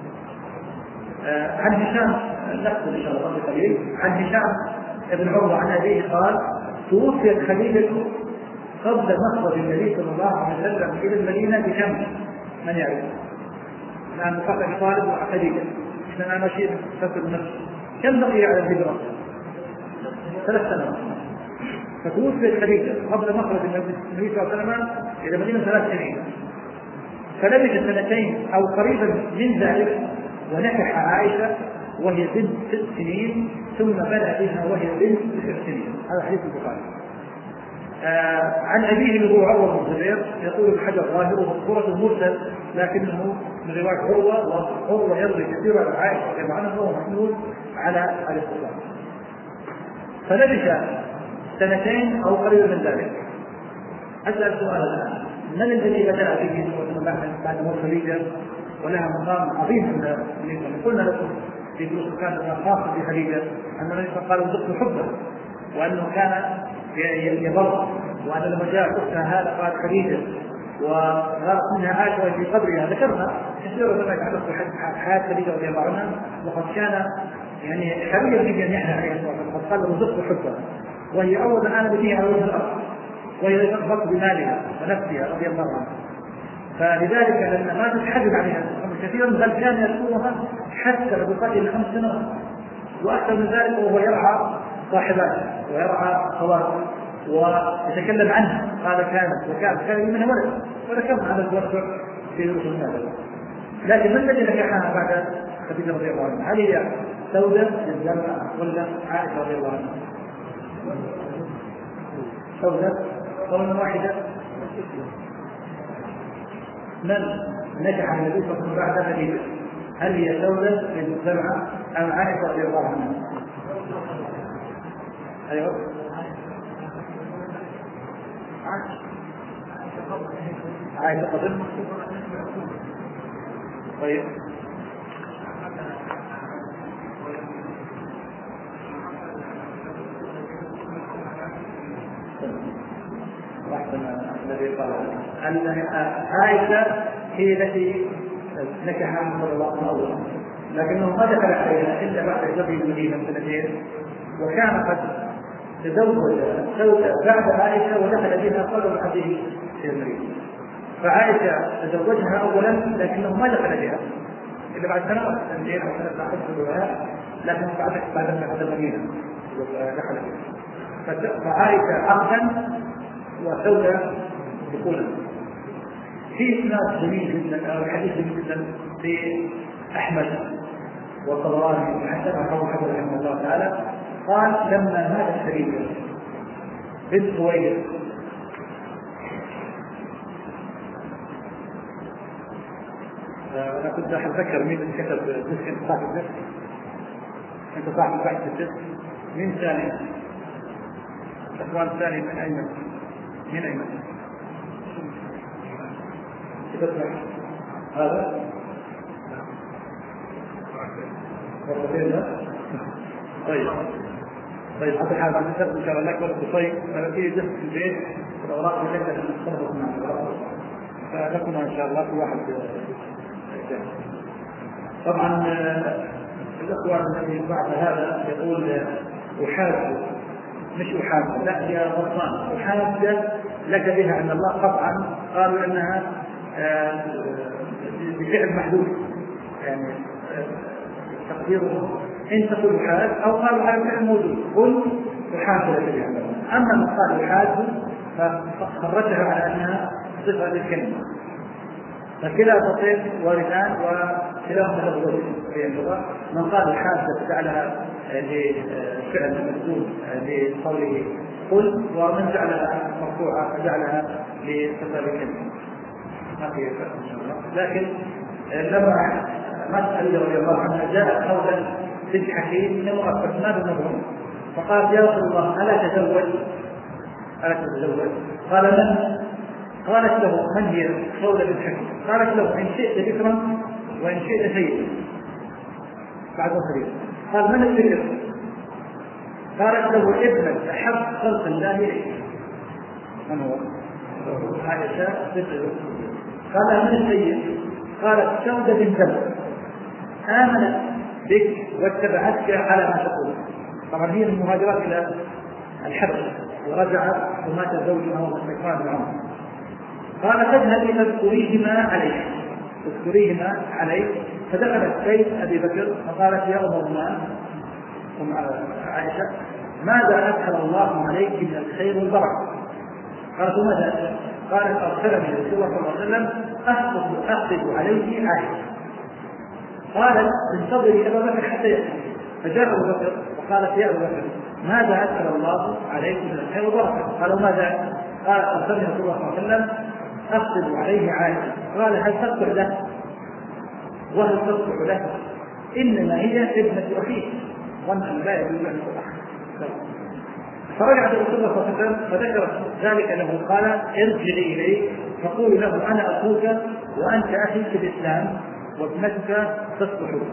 Speaker 1: عن هشام نقصد إن شاء الله قبل قليل عن هشام ابن عروة عن أبيه قال توفيت خديجة قبل مخرج النبي صلى الله عليه وسلم إلى المدينة بكم؟ من يعرف؟ الآن مقاطع أبي طالب وخديجة إحنا ماشي نفسر النفس كم بقي على الهجرة؟ ثلاث سنوات. فتوفيت خديجة قبل مخرج النبي صلى الله عليه وسلم إلى المدينة ثلاث سنين، فلبث سنتين أو قريبا من ذلك ونكح عائشة وهي بنت ست سنين ثم بنى بها وهي بنت تسع سنين. هذا حديث البخاري. آه عن أبيه اللي هو عروة بن الزبير يقول الحجر ظاهره صورة مرسل لكنه من رواية عروة، وعروة يروي كثيرا عن عائشة رضي الله عنها وهو محمول على الاتصال. فلبث سنتين أو قريبا من ذلك. أسأل سؤال الآن، من الذي بدأ فيه بعد موت خديجة ولها مقام عظيم من النبي؟ قلنا لكم في دروس كانت خاصة في خديجة أن النبي قال ذقت حبه وأنه كان يبر، وأن لما جاء أختها هذا قالت خديجة وغارت منها عائشة في قبرها. ذكرنا كثيرا لما يتعلق بحياة خديجة رضي الله عنها، وقد كان يعني حريا به أن يحيى عليه الصلاة والسلام. قد قال ذقت حبه وهي أول من آمن به على وجه الأرض، وهي تخبط بمالها ونفسها رضي الله عنها. فلذلك لما ما تتحدث عليها كثيرا بل كان يذكرها حتى لو بقي خمس سنوات واكثر من ذلك، وهو يرعى صاحباته ويرعى خواته ويتكلم عنها. قال كانت وكانت كان منها ولد وذكرنا هذا التوسع في دروس السابقه. لكن من الذي نكحها بعد خديجه رضي الله عنها؟ هل هي سودة الزرقاء ولا عائشه رضي الله عنها؟ سودة قولا واحدا. من نجح النبي صلى الله عليه وسلم بعد خديجة؟ هل هي سودة بنت زرعة أم عائشة رضي الله عنها؟ أيوه عائشة قبل. طيب الذي قال أن عائشة هي التي نكحها صلى الله عليه وسلم. لكنه ما دخل عليها إلا بعد زوج المدينة سنتين، وكان قد تزوج زوجة بعد عائشة ودخل بها قبل هذه المدينة. فعائشة تزوجها أولا لكنه ما دخل بها إلا بعد سنوات، سنتين أو سنة بعد، لكن بعد بعد بعد المدينة دخل بها. فعائشة عقدا وزوجة دخولا. في إسناد جميل جدا أو حديث جميل جدا في أحمد والطبراني وحسن أبو حاتم رحمه الله تعالى، قال لما ماتت خديجة بنت خويلد أنا كنت أتذكر مين اللي كتب جزء صاحب النفس، أنت صاحب البحث في الجزء، مين ثاني؟ الأخوان الثاني من أيمن، من أيمن؟ هذا؟ طيب طيب حتى حال عن السبب إن شاء الله لك ولا تصيب أنا في جزء في البيت والأوراق اللي لك نتصرف معنا فلكم إن شاء الله في واحد. طبعا الأخوان الذي بعد هذا يقول أحاج مش أحاج لا هي غلطان، أحاج لك بها عند الله قطعا، قالوا أنها بفعل محدود يعني تقديره إن تقول حاج أو قالوا على فعل موجود قل أحاج لك بها. أما من قال أحاج فخرجها على أنها صفة للكلمة، فكلا تصير واردان وكلاهما تفضل في اللغة. من قال حاجة جعلها لفعل مكتوب لقوله قل، ومن جعلها مرفوعة جعلها لصفة الكلمة. ما في فرق إن شاء الله. لكن لما مسألة رضي الله عنها جاءت قولا بنت حكيم لمؤكد ما بالمفهوم، فقالت يا رسول الله ألا تزوج ألا تتزوج؟ قال من؟ قالت له من هي خولة بنت حكيم؟ قالت له إن شئت ذكرا وإن شئت سيدا بعد ذلك. قال من الذكر؟ قالت له ابنك أحب خلق الله إليك. من هو؟ عائشة ذكر. قال من السيد؟ قالت سودة بنت زبد آمنت بك واتبعتك على ما تقول. طبعا هي المهاجرات إلى الحبش ورجعت ومات زوجها واستكبار العمر. قال فاذهبي فاذكريهما عليه اذكريهما عليه. فدخلت بيت ابي بكر فقالت يا ام رومان ام عائشه ماذا ادخل الله عليك من الخير والبركه؟ قالت ماذا؟ قالت ارسلني رسول الله صلى الله عليه وسلم اخطب اخطب عليه عائشه. قالت انتظري ابا بكر حتى ياتي. فجاء ابو بكر وقالت يا ابو بكر ماذا ادخل الله عليك من الخير والبركه؟ قالوا ماذا؟ قال ارسلني رسول الله صلى الله عليه وسلم أخطب عليه عائشة. قال هل تصلح له؟ وهل تصلح له؟ إنما هي ابنة أخيه ظن أن لا يجوز أن تؤخر. فرجعت رسول الله صلى الله عليه وسلم فذكرت ذلك له، قال ارجعي إليه فقولي له أنا أخوك وأنت أخي في الإسلام وابنتك تصلح له.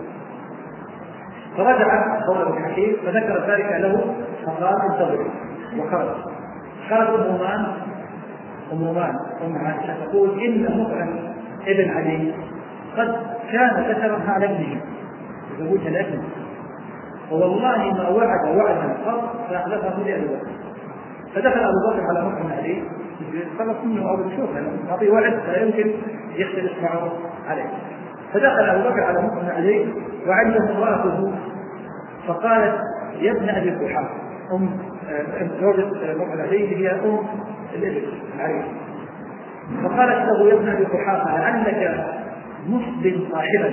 Speaker 1: فرجعت قوله الحكيم فذكرت ذلك له فقال انتظروا وخرج. قالت أم رومان أم رومان أم عائشة تقول إن مطعم ابن علي قد كان كثرها على ابنه يزوجها لابنه، والله ما وعد وعدا قط فأخلفه لأبي بكر. فدخل أبو بكر على مطعم علي خلص منه أو بشوف أعطيه وعد لا يمكن يختلف معه عليه. فدخل أبو بكر على مطعم علي وعنده امرأته فقالت يا ابن أبي القحافة أم زوجة مطعم علي هي أم الابن علي. فقالت له يا ابن ابي قحافه لعلك مسلم صاحبا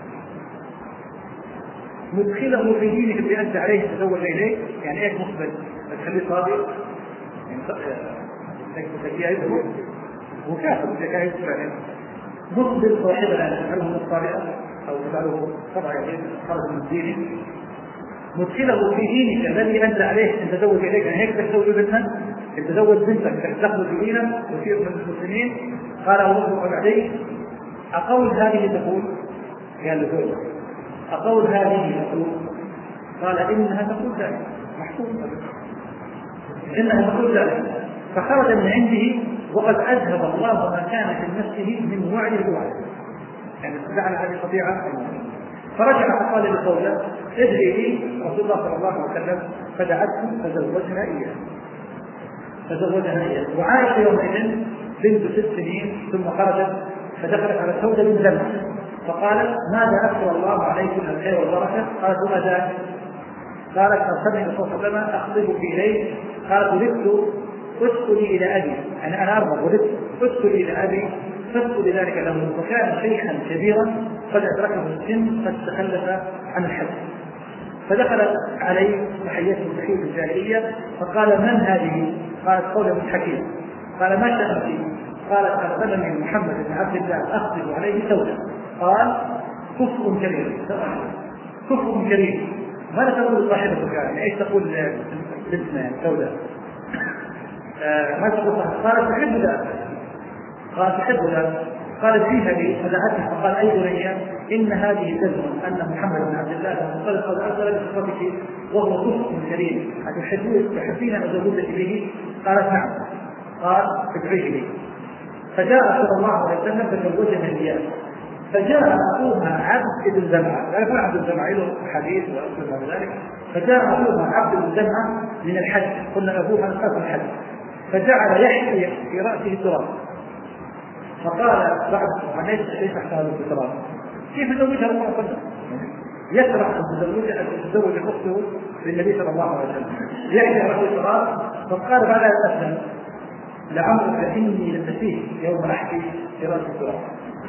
Speaker 1: مدخله في دينك بأنت عليه تزوج اليه، يعني ايش مقبل؟ تخليه صادق يعني تكفيه يدعو وكافر تكفيه فعلا مسلم صاحبا تجعله من الصالحه او تجعله طبعا خرج من دينك مدخله في دينك الذي انت عليه ان تزوج اليك، يعني هيك تزوج بنتك تتزوج بنتك تدخل في دينك وتصير من المسلمين. قال ابو بكر عليه اقول هذه تقول؟ قال له اقول هذه تقول؟ قال انها تقول ذلك محفوظ انها تقول ذلك. فخرج من عنده وقد اذهب الله ما كان في نفسه من وعي الوعي، يعني جعل هذه قطيعه. فرجع فقال لسودة ادعي لي رسول الله صلى الله عليه وسلم، فدعته فزوجها إياه فزوجها إياه وعاشت يومئذ بنت ست سنين ثم خرجت فدخلت على سودة بن زمع فقالت ماذا أكثر الله عليكم الخير والبركة؟ قالت وما ذاك؟ قالت أرسلني الرسول صلى الله عليه وسلم أخطبك إليه. قالت ولدت اسكني إلى أبي، أنا أنا أرغب ولدت اسكني إلى أبي فاسكن ذلك له، وكان شيخا كبيرا قد أدركه السن قد تخلف عن الحج. فدخلت عليه وحيته تحية الجاهلية فقال من هذه؟ قالت قولة بن حكيم. قال ما شأنك؟ قالت أرسلني محمد بن عبد الله أخطب عليه سودة. قال كفر كبير كفر كبير. ماذا تقول صاحبتك؟ يعني ايش تقول بنتنا سودة؟ آه ما تقول؟ قالت تحب ذلك. قال تحب ذلك. قالت فيها لي فدعته فقال أي بنية إن هذه تزعم أن محمد بن عبد الله قد قد أرسل بصفتك وهو كفر كريم أتحبين أن أزوجك به؟ قالت نعم. قال ادعيه لي. فجاء صلى الله عليه وسلم فزوجها إياه. فجاء أخوها عبد بن زمعة، لا يكون عبد بن زمعة له حديث وأكثر من ذلك. فجاء أخوها عبد بن زمعة من الحج، قلنا أبوها نقص الحج، فجعل يحكي في رأسه التراب. فقال بعد ليس ليس هذا التراب كيف زوجها الله صلى يسرع أن تزوجها أن تتزوج أخته للنبي صلى الله عليه وسلم يحكي رأسه التراب. فقال بعد أن أسلم لعمرك إني لنسيه يوم أحكي في رأس التراب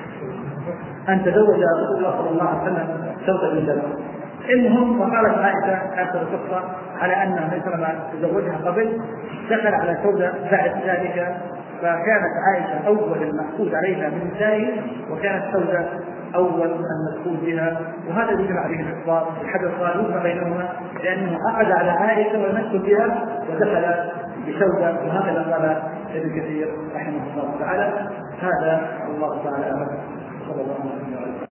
Speaker 1: أن تزوج رسول الله صلى الله عليه وسلم سودة بن زمعة. المهم وقالت عائشة آخر القصة على أن النبي صلى الله عليه وسلم تزوجها قبل دخل على سودة بعد ذلك، فكانت عائشة أول المحسود عليها من نسائه وكانت سودة أول المسؤول بها. وهذا يدل عليه الإخبار الحدث قال بينهما لأنه أخذ على عائشة والمسؤول بها ودخل بسودة، وهكذا قال ابن كثير رحمه الله تعالى. هذا الله تعالى أمر صلى الله عليه وسلم.